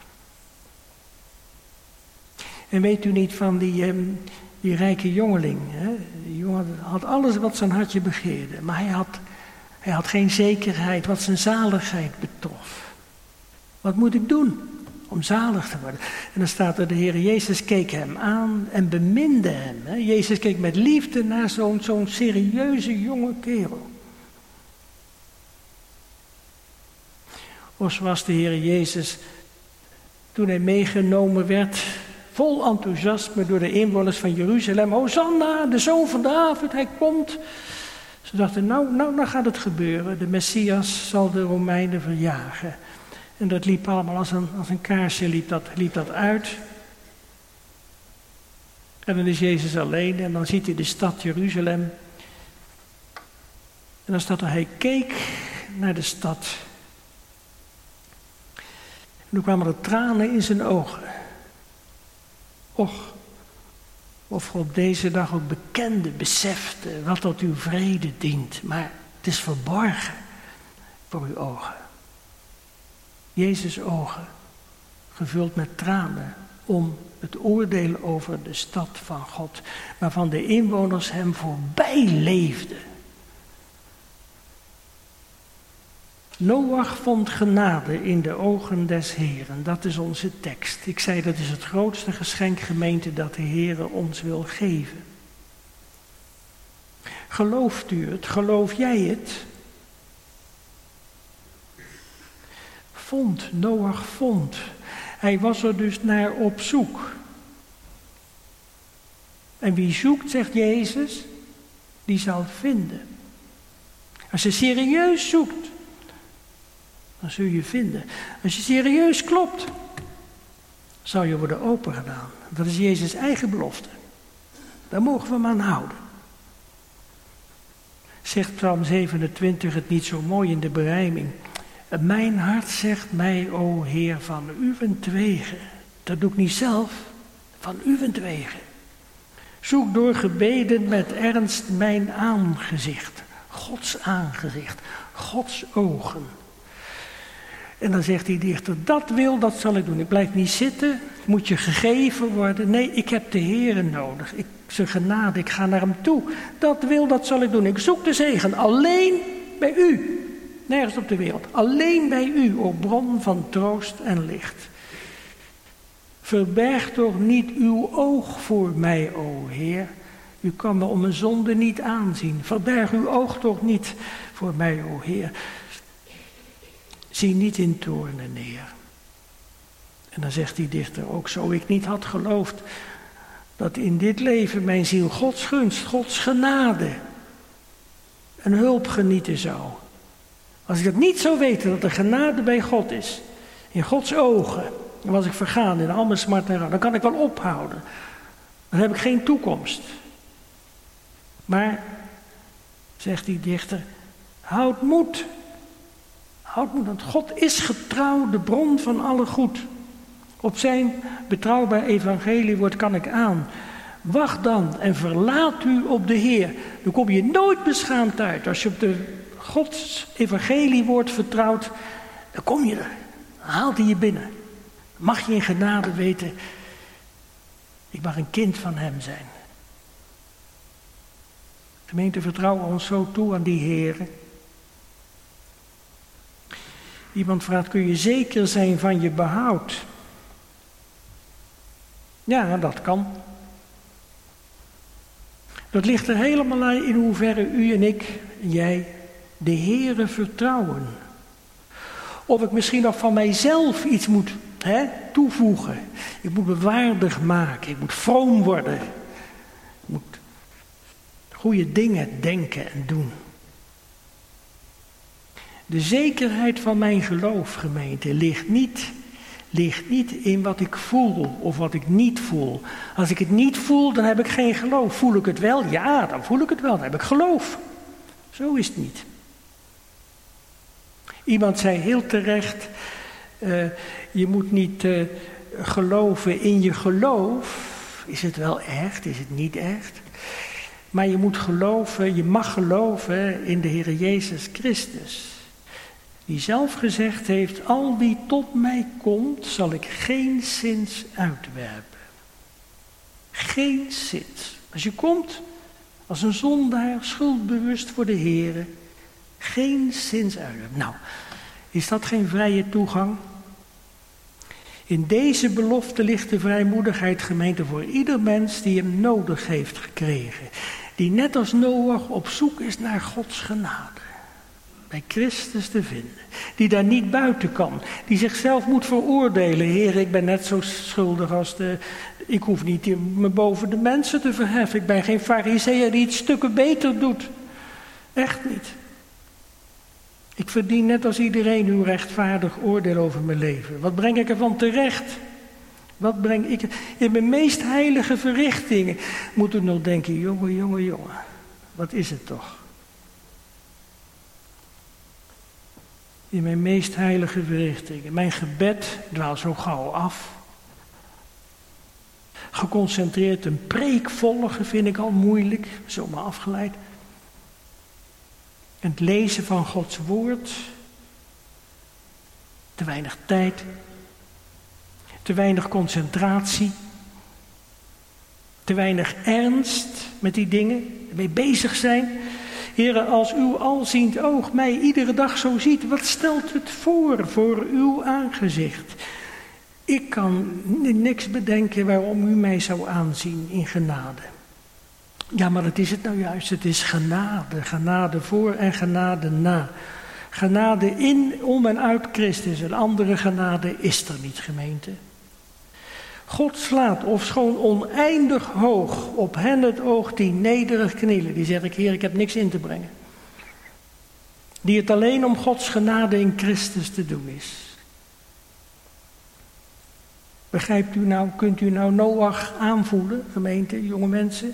En weet u niet van die rijke jongeling. Hè? Die jongen had alles wat zijn hartje begeerde. Maar hij had geen zekerheid wat zijn zaligheid betrof. Wat moet ik doen om zalig te worden? En dan staat er, de Heer Jezus keek hem aan en beminde hem. Hè? Jezus keek met liefde naar zo'n serieuze jonge kerel. Of zoals de Heer Jezus, toen hij meegenomen werd, vol enthousiasme door de inwoners van Jeruzalem. Hosanna, de zoon van David, hij komt. Ze dachten, nou gaat het gebeuren. De Messias zal de Romeinen verjagen. En dat liep allemaal als een kaarsje liep dat uit. En dan is Jezus alleen en dan ziet hij de stad Jeruzalem. En dan staat er, hij keek naar de stad. En toen kwamen er tranen in zijn ogen. Och, of op deze dag ook bekende besefte wat tot uw vrede dient. Maar het is verborgen voor uw ogen. Jezus' ogen, gevuld met tranen om het oordeel over de stad van God, waarvan de inwoners hem voorbij leefden. Noach vond genade in de ogen des Heeren. Dat is onze tekst. Ik zei, dat is het grootste geschenk, gemeente, dat de Heere ons wil geven. Gelooft u het? Geloof jij het? Noach vond. Hij was er dus naar op zoek. En wie zoekt, zegt Jezus, die zal vinden. Als je serieus zoekt, dan zul je vinden. Als je serieus klopt, zal je worden opengedaan. Dat is Jezus' eigen belofte. Daar mogen we hem aan houden. Zegt Psalm 27 het niet zo mooi in de berijming. Mijn hart zegt mij, o Heer, van uwentwege. Dat doe ik niet zelf, van uwentwege. Zoek door gebeden met ernst mijn aangezicht. Gods aangezicht, Gods ogen. En dan zegt die dichter, dat zal ik doen. Ik blijf niet zitten, moet je gegeven worden. Nee, ik heb de Heere nodig. Zijn genade, ik ga naar hem toe. Dat zal ik doen. Ik zoek de zegen alleen bij u. Nergens op de wereld. Alleen bij u, o bron van troost en licht. Verberg toch niet uw oog voor mij, o Heer. U kan me om mijn zonde niet aanzien. Verberg uw oog toch niet voor mij, o Heer. Zie niet in toornen neer. En dan zegt die dichter ook, zo ik niet had geloofd dat in dit leven mijn ziel Gods gunst, Gods genade en hulp genieten zou. Als ik het niet zou weten dat de genade bij God is, in Gods ogen, dan was ik vergaan in al mijn smart en rouw. Dan kan ik wel ophouden. Dan heb ik geen toekomst. Maar, zegt die dichter, houd moed. Houd moed, want God is getrouw, de bron van alle goed. Op zijn betrouwbaar evangeliewoord kan ik aan. Wacht dan en verlaat u op de Heer. Dan kom je nooit beschaamd uit. Als je op de Gods evangeliewoord vertrouwt, dan kom je er. Dan haalt hij je binnen. Mag je in genade weten, ik mag een kind van hem zijn. Gemeente, vertrouwen ons zo toe aan die Heer. Iemand vraagt, kun je zeker zijn van je behoud? Ja, dat kan. Dat ligt er helemaal aan in hoeverre u en ik, jij, de Heere vertrouwen. Of ik misschien nog van mijzelf iets moet toevoegen. Ik moet me waardig maken. Ik moet vroom worden. Ik moet goede dingen denken en doen. De zekerheid van mijn geloof, gemeente, ligt niet in wat ik voel of wat ik niet voel. Als ik het niet voel, dan heb ik geen geloof. Voel ik het wel? Ja, dan voel ik het wel. Dan heb ik geloof. Zo is het niet. Iemand zei heel terecht, je moet niet geloven in je geloof. Is het wel echt? Is het niet echt? Maar je moet geloven, je mag geloven in de Heer Jezus Christus. Die zelf gezegd heeft, al wie tot mij komt, zal ik geenszins uitwerpen. Geenszins. Als je komt als een zondaar, schuldbewust voor de Heer, geenszins uitwerpen. Nou, is dat geen vrije toegang? In deze belofte ligt de vrijmoedigheid, gemeente, voor ieder mens die hem nodig heeft gekregen. Die net als Noach op zoek is naar Gods genade. Bij Christus te vinden. Die daar niet buiten kan. Die zichzelf moet veroordelen. Heer, ik ben net zo schuldig als ik hoef niet me boven de mensen te verheffen. Ik ben geen farizeeër die het stukken beter doet. Echt niet. Ik verdien net als iedereen uw rechtvaardig oordeel over mijn leven. Wat breng ik ervan terecht? Wat breng ik in mijn meest heilige verrichtingen? Moet u nog denken, jongen. Wat is het toch? In mijn meest heilige verrichtingen. Mijn gebed dwaalt zo gauw af. Geconcentreerd een preek volgen vind ik al moeilijk. Zomaar afgeleid. En het lezen van Gods woord. Te weinig tijd. Te weinig concentratie. Te weinig ernst met die dingen. Ermee bezig zijn. Heere, als uw alziend oog mij iedere dag zo ziet, wat stelt het voor uw aangezicht? Ik kan niks bedenken waarom u mij zou aanzien in genade. Ja, maar dat is het nou juist. Het is genade. Genade voor en genade na. Genade in, om en uit Christus. Een andere genade is er niet, gemeente. God slaat, ofschoon oneindig hoog, op hen het oog die nederig knielen. Die zeggen, Heer, ik heb niks in te brengen. Die het alleen om Gods genade in Christus te doen is. Begrijpt u nou, kunt u nou Noach aanvoelen, gemeente, jonge mensen?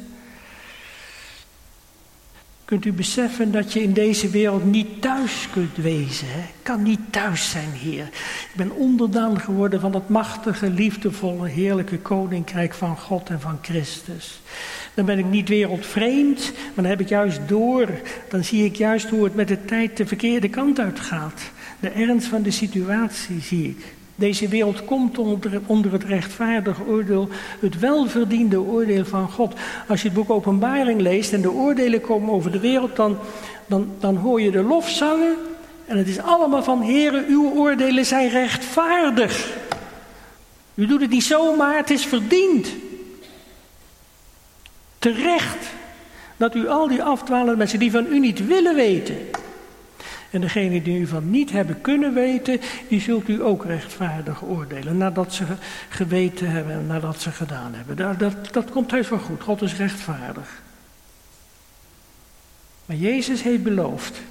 Kunt u beseffen dat je in deze wereld niet thuis kunt wezen? Hè? Ik kan niet thuis zijn, Heer. Ik ben onderdaan geworden van het machtige, liefdevolle, heerlijke koninkrijk van God en van Christus. Dan ben ik niet wereldvreemd, maar dan heb ik juist door. Dan zie ik juist hoe het met de tijd de verkeerde kant uitgaat. De ernst van de situatie zie ik. Deze wereld komt onder het rechtvaardig oordeel, het welverdiende oordeel van God. Als je het boek Openbaring leest en de oordelen komen over de wereld, dan hoor je de lofzangen. En het is allemaal van, Heere, uw oordelen zijn rechtvaardig. U doet het niet zomaar, het is verdiend. Terecht dat u al die afdwalende mensen die van u niet willen weten. En degene die u van niet hebben kunnen weten, die zult u ook rechtvaardig oordelen. Nadat ze geweten hebben en nadat ze gedaan hebben. Dat komt heus wel goed. God is rechtvaardig. Maar Jezus heeft beloofd.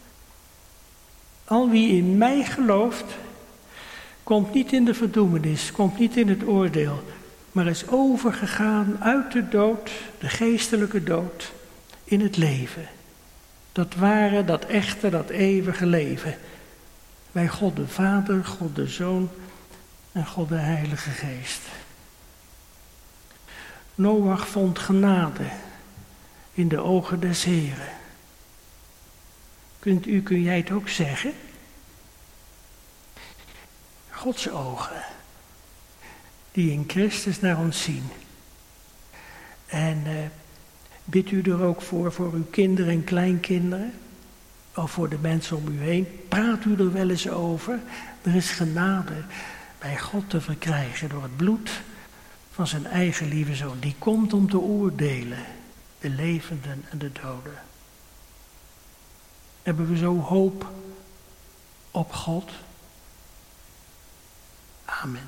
Al wie in mij gelooft, komt niet in de verdoemenis, komt niet in het oordeel. Maar is overgegaan uit de dood, de geestelijke dood, in het leven. Dat ware, dat echte, dat eeuwige leven. Bij God de Vader, God de Zoon en God de Heilige Geest. Noach vond genade in de ogen des Heren. Kun jij het ook zeggen? Gods ogen, die in Christus naar ons zien. En bidt u er ook voor uw kinderen en kleinkinderen, of voor de mensen om u heen. Praat u er wel eens over. Er is genade bij God te verkrijgen door het bloed van zijn eigen lieve Zoon. Die komt om te oordelen, de levenden en de doden. Hebben we zo hoop op God? Amen.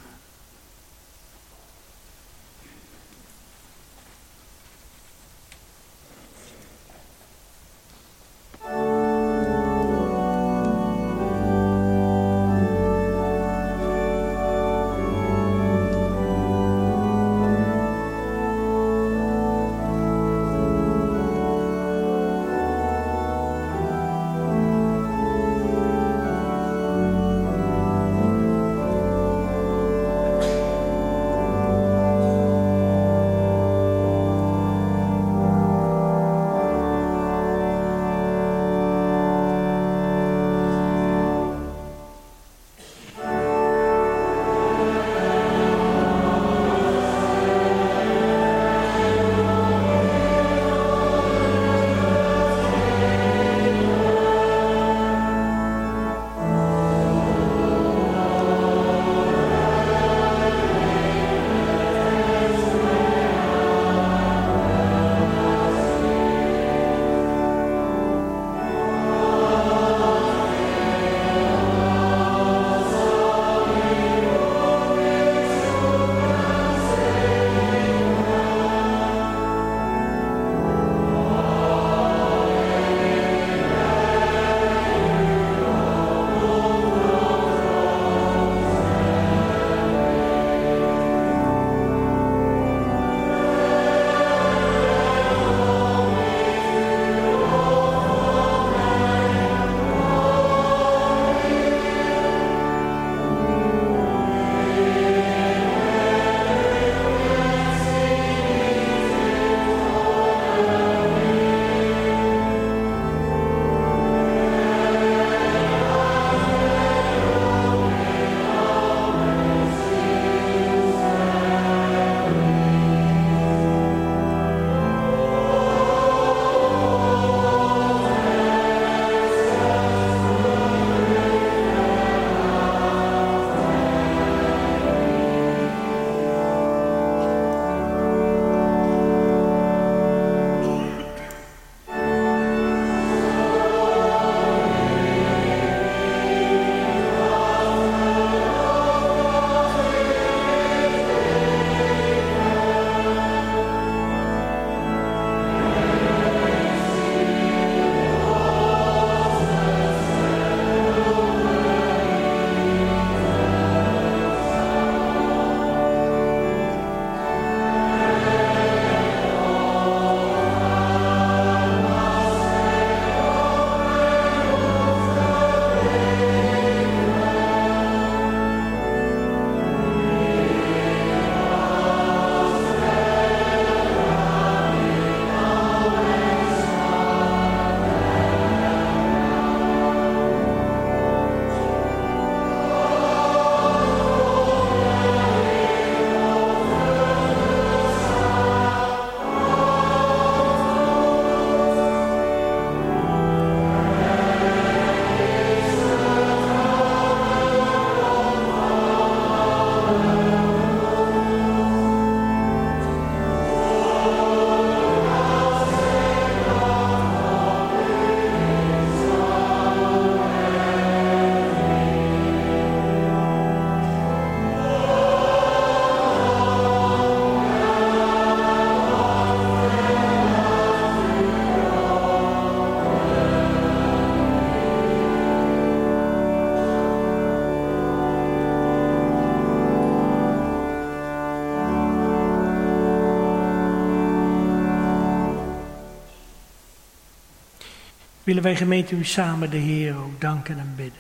willen wij gemeente u samen de Heer ook danken en bidden.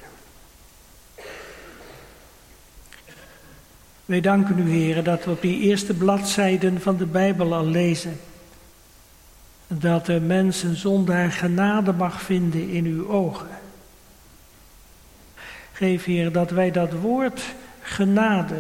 Wij danken u, Heer, dat we op die eerste bladzijden van de Bijbel al lezen dat de mens een zondaar genade mag vinden in uw ogen. Geef, Heer, dat wij dat woord genade,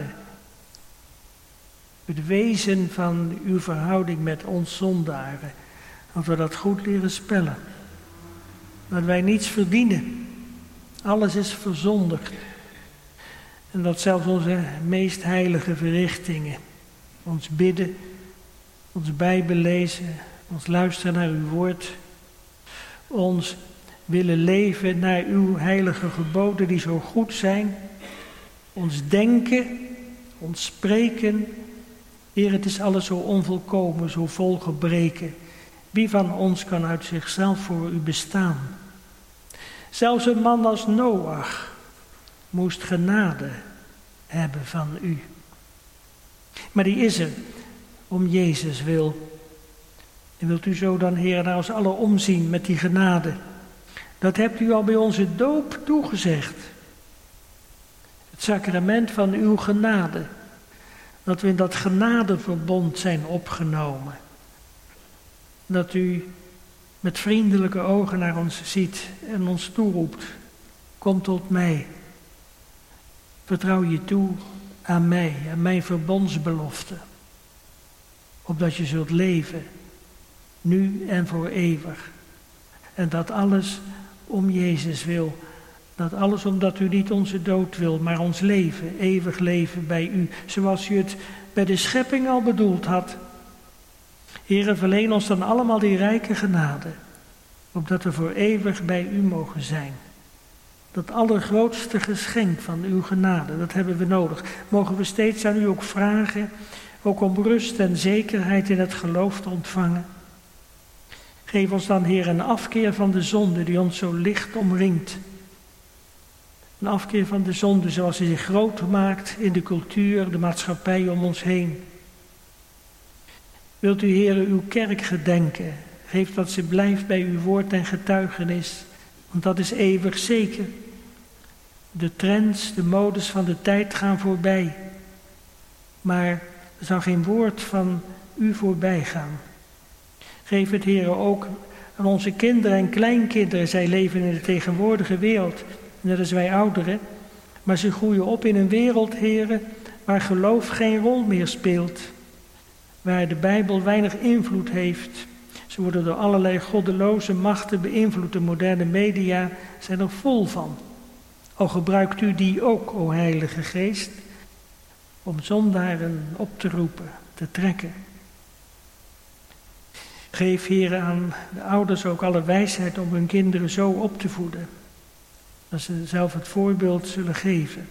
het wezen van uw verhouding met ons zondaren, dat we dat goed leren spellen. Dat wij niets verdienen. Alles is verzondigd. En dat zelfs onze meest heilige verrichtingen, ons bidden, ons Bijbel lezen, ons luisteren naar uw woord, ons willen leven naar uw heilige geboden die zo goed zijn, ons denken, ons spreken. Heer, het is alles zo onvolkomen, zo vol gebreken. Wie van ons kan uit zichzelf voor u bestaan? Zelfs een man als Noach moest genade hebben van u. Maar die is er om Jezus wil. En wilt u zo dan, Heer, naar ons allen omzien met die genade? Dat hebt u al bij onze doop toegezegd. Het sacrament van uw genade. Dat we in dat genadeverbond zijn opgenomen. Dat u met vriendelijke ogen naar ons ziet en ons toeroept. Kom tot mij. Vertrouw je toe aan mij, aan mijn verbondsbelofte. Opdat je zult leven, nu en voor eeuwig. En dat alles om Jezus wil. Dat alles omdat u niet onze dood wil, maar ons leven, eeuwig leven bij u. Zoals u het bij de schepping al bedoeld had. Heere, verleen ons dan allemaal die rijke genade. Opdat we voor eeuwig bij u mogen zijn. Dat allergrootste geschenk van uw genade, dat hebben we nodig. Mogen we steeds aan u ook vragen, ook om rust en zekerheid in het geloof te ontvangen. Geef ons dan, Heer, een afkeer van de zonde die ons zo licht omringt. Een afkeer van de zonde zoals die zich groot maakt in de cultuur, de maatschappij om ons heen. Wilt u, Heer, uw kerk gedenken. Geef dat ze blijft bij uw woord en getuigenis. Want dat is eeuwig zeker. De trends, de modes van de tijd gaan voorbij. Maar er zal geen woord van u voorbij gaan. Geef het, Heer, ook aan onze kinderen en kleinkinderen. Zij leven in de tegenwoordige wereld, net als wij ouderen. Maar ze groeien op in een wereld, Heer, waar geloof geen rol meer speelt. Waar de Bijbel weinig invloed heeft. Ze worden door allerlei goddeloze machten beïnvloed. De moderne media zijn er vol van. Al gebruikt u die ook, o Heilige Geest, om zondaren op te roepen, te trekken. Geef, Heer, aan de ouders ook alle wijsheid om hun kinderen zo op te voeden. Dat ze zelf het voorbeeld zullen geven.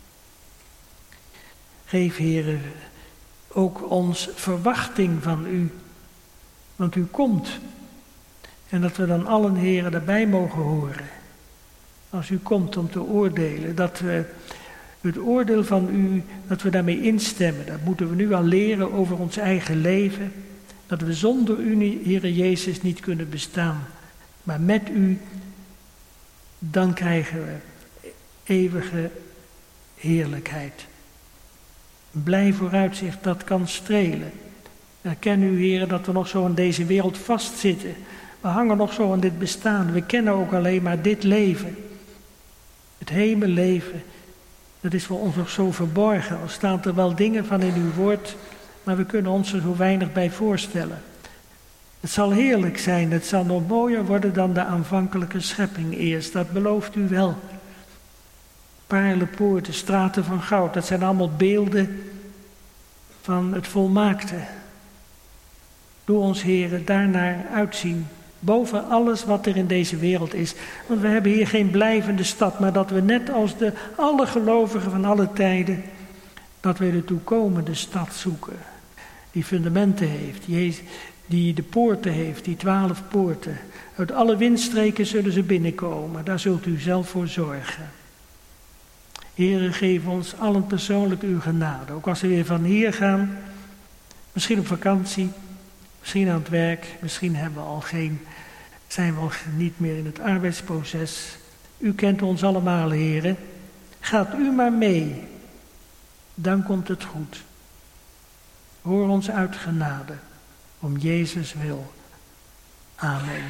Geef, Heer, ook ons verwachting van u. Want u komt. En dat we dan allen, Heer, daarbij mogen horen. Als u komt om te oordelen. Dat we het oordeel van u, dat we daarmee instemmen. Dat moeten we nu al leren over ons eigen leven. Dat we zonder u, Heere Jezus, niet kunnen bestaan. Maar met u, dan krijgen we eeuwige heerlijkheid. Een blij vooruitzicht, dat kan strelen. Erken u, Heer, dat we nog zo in deze wereld vastzitten. We hangen nog zo aan dit bestaan. We kennen ook alleen maar dit leven. Het hemelleven, dat is voor ons nog zo verborgen. Al staan er wel dingen van in uw woord, maar we kunnen ons er zo weinig bij voorstellen. Het zal heerlijk zijn, het zal nog mooier worden dan de aanvankelijke schepping eerst. Dat belooft u wel. Paarlenpoorten, straten van goud, dat zijn allemaal beelden van het volmaakte. Doe ons, Heere, daarnaar uitzien. Boven alles wat er in deze wereld is. Want we hebben hier geen blijvende stad, maar dat we net als alle gelovigen van alle tijden, dat we de toekomende stad zoeken. Die fundamenten heeft, die de poorten heeft, die 12 poorten. Uit alle windstreken zullen ze binnenkomen, daar zult u zelf voor zorgen. Heere, geef ons allen persoonlijk uw genade. Ook als we weer van hier gaan, misschien op vakantie, misschien aan het werk, misschien zijn we al niet meer in het arbeidsproces. U kent ons allemaal, Heere. Gaat u maar mee, dan komt het goed. Hoor ons uit genade, om Jezus wil. Amen.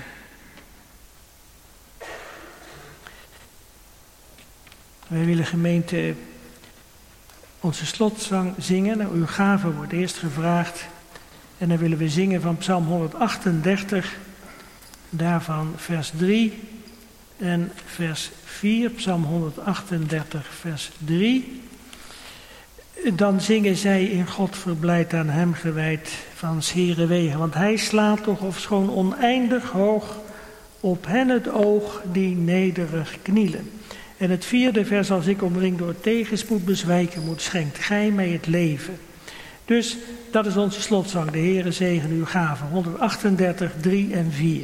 Wij willen, gemeente, onze slotzang zingen. Nou, uw gave wordt eerst gevraagd. En dan willen we zingen van Psalm 138, daarvan vers 3 en vers 4. Psalm 138, vers 3. Dan zingen zij in God verblijd aan hem gewijd van 's Heere wegen. Want hij slaat toch ofschoon oneindig hoog op hen het oog die nederig knielen. En het 4e vers, als ik omringd door tegenspoed bezwijken moet, schenkt gij mij het leven. Dus dat is onze slotzang. De Heere zegen uw gaven. 138, 3 en 4.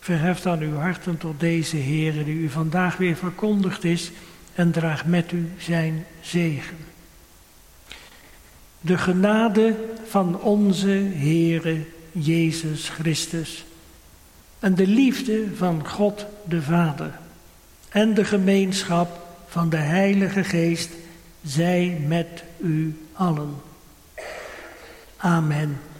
Verheft dan uw harten tot deze Heere die u vandaag weer verkondigd is en draag met u zijn zegen. De genade van onze Heere Jezus Christus en de liefde van God de Vader en de gemeenschap van de Heilige Geest zij met u allen. Amen.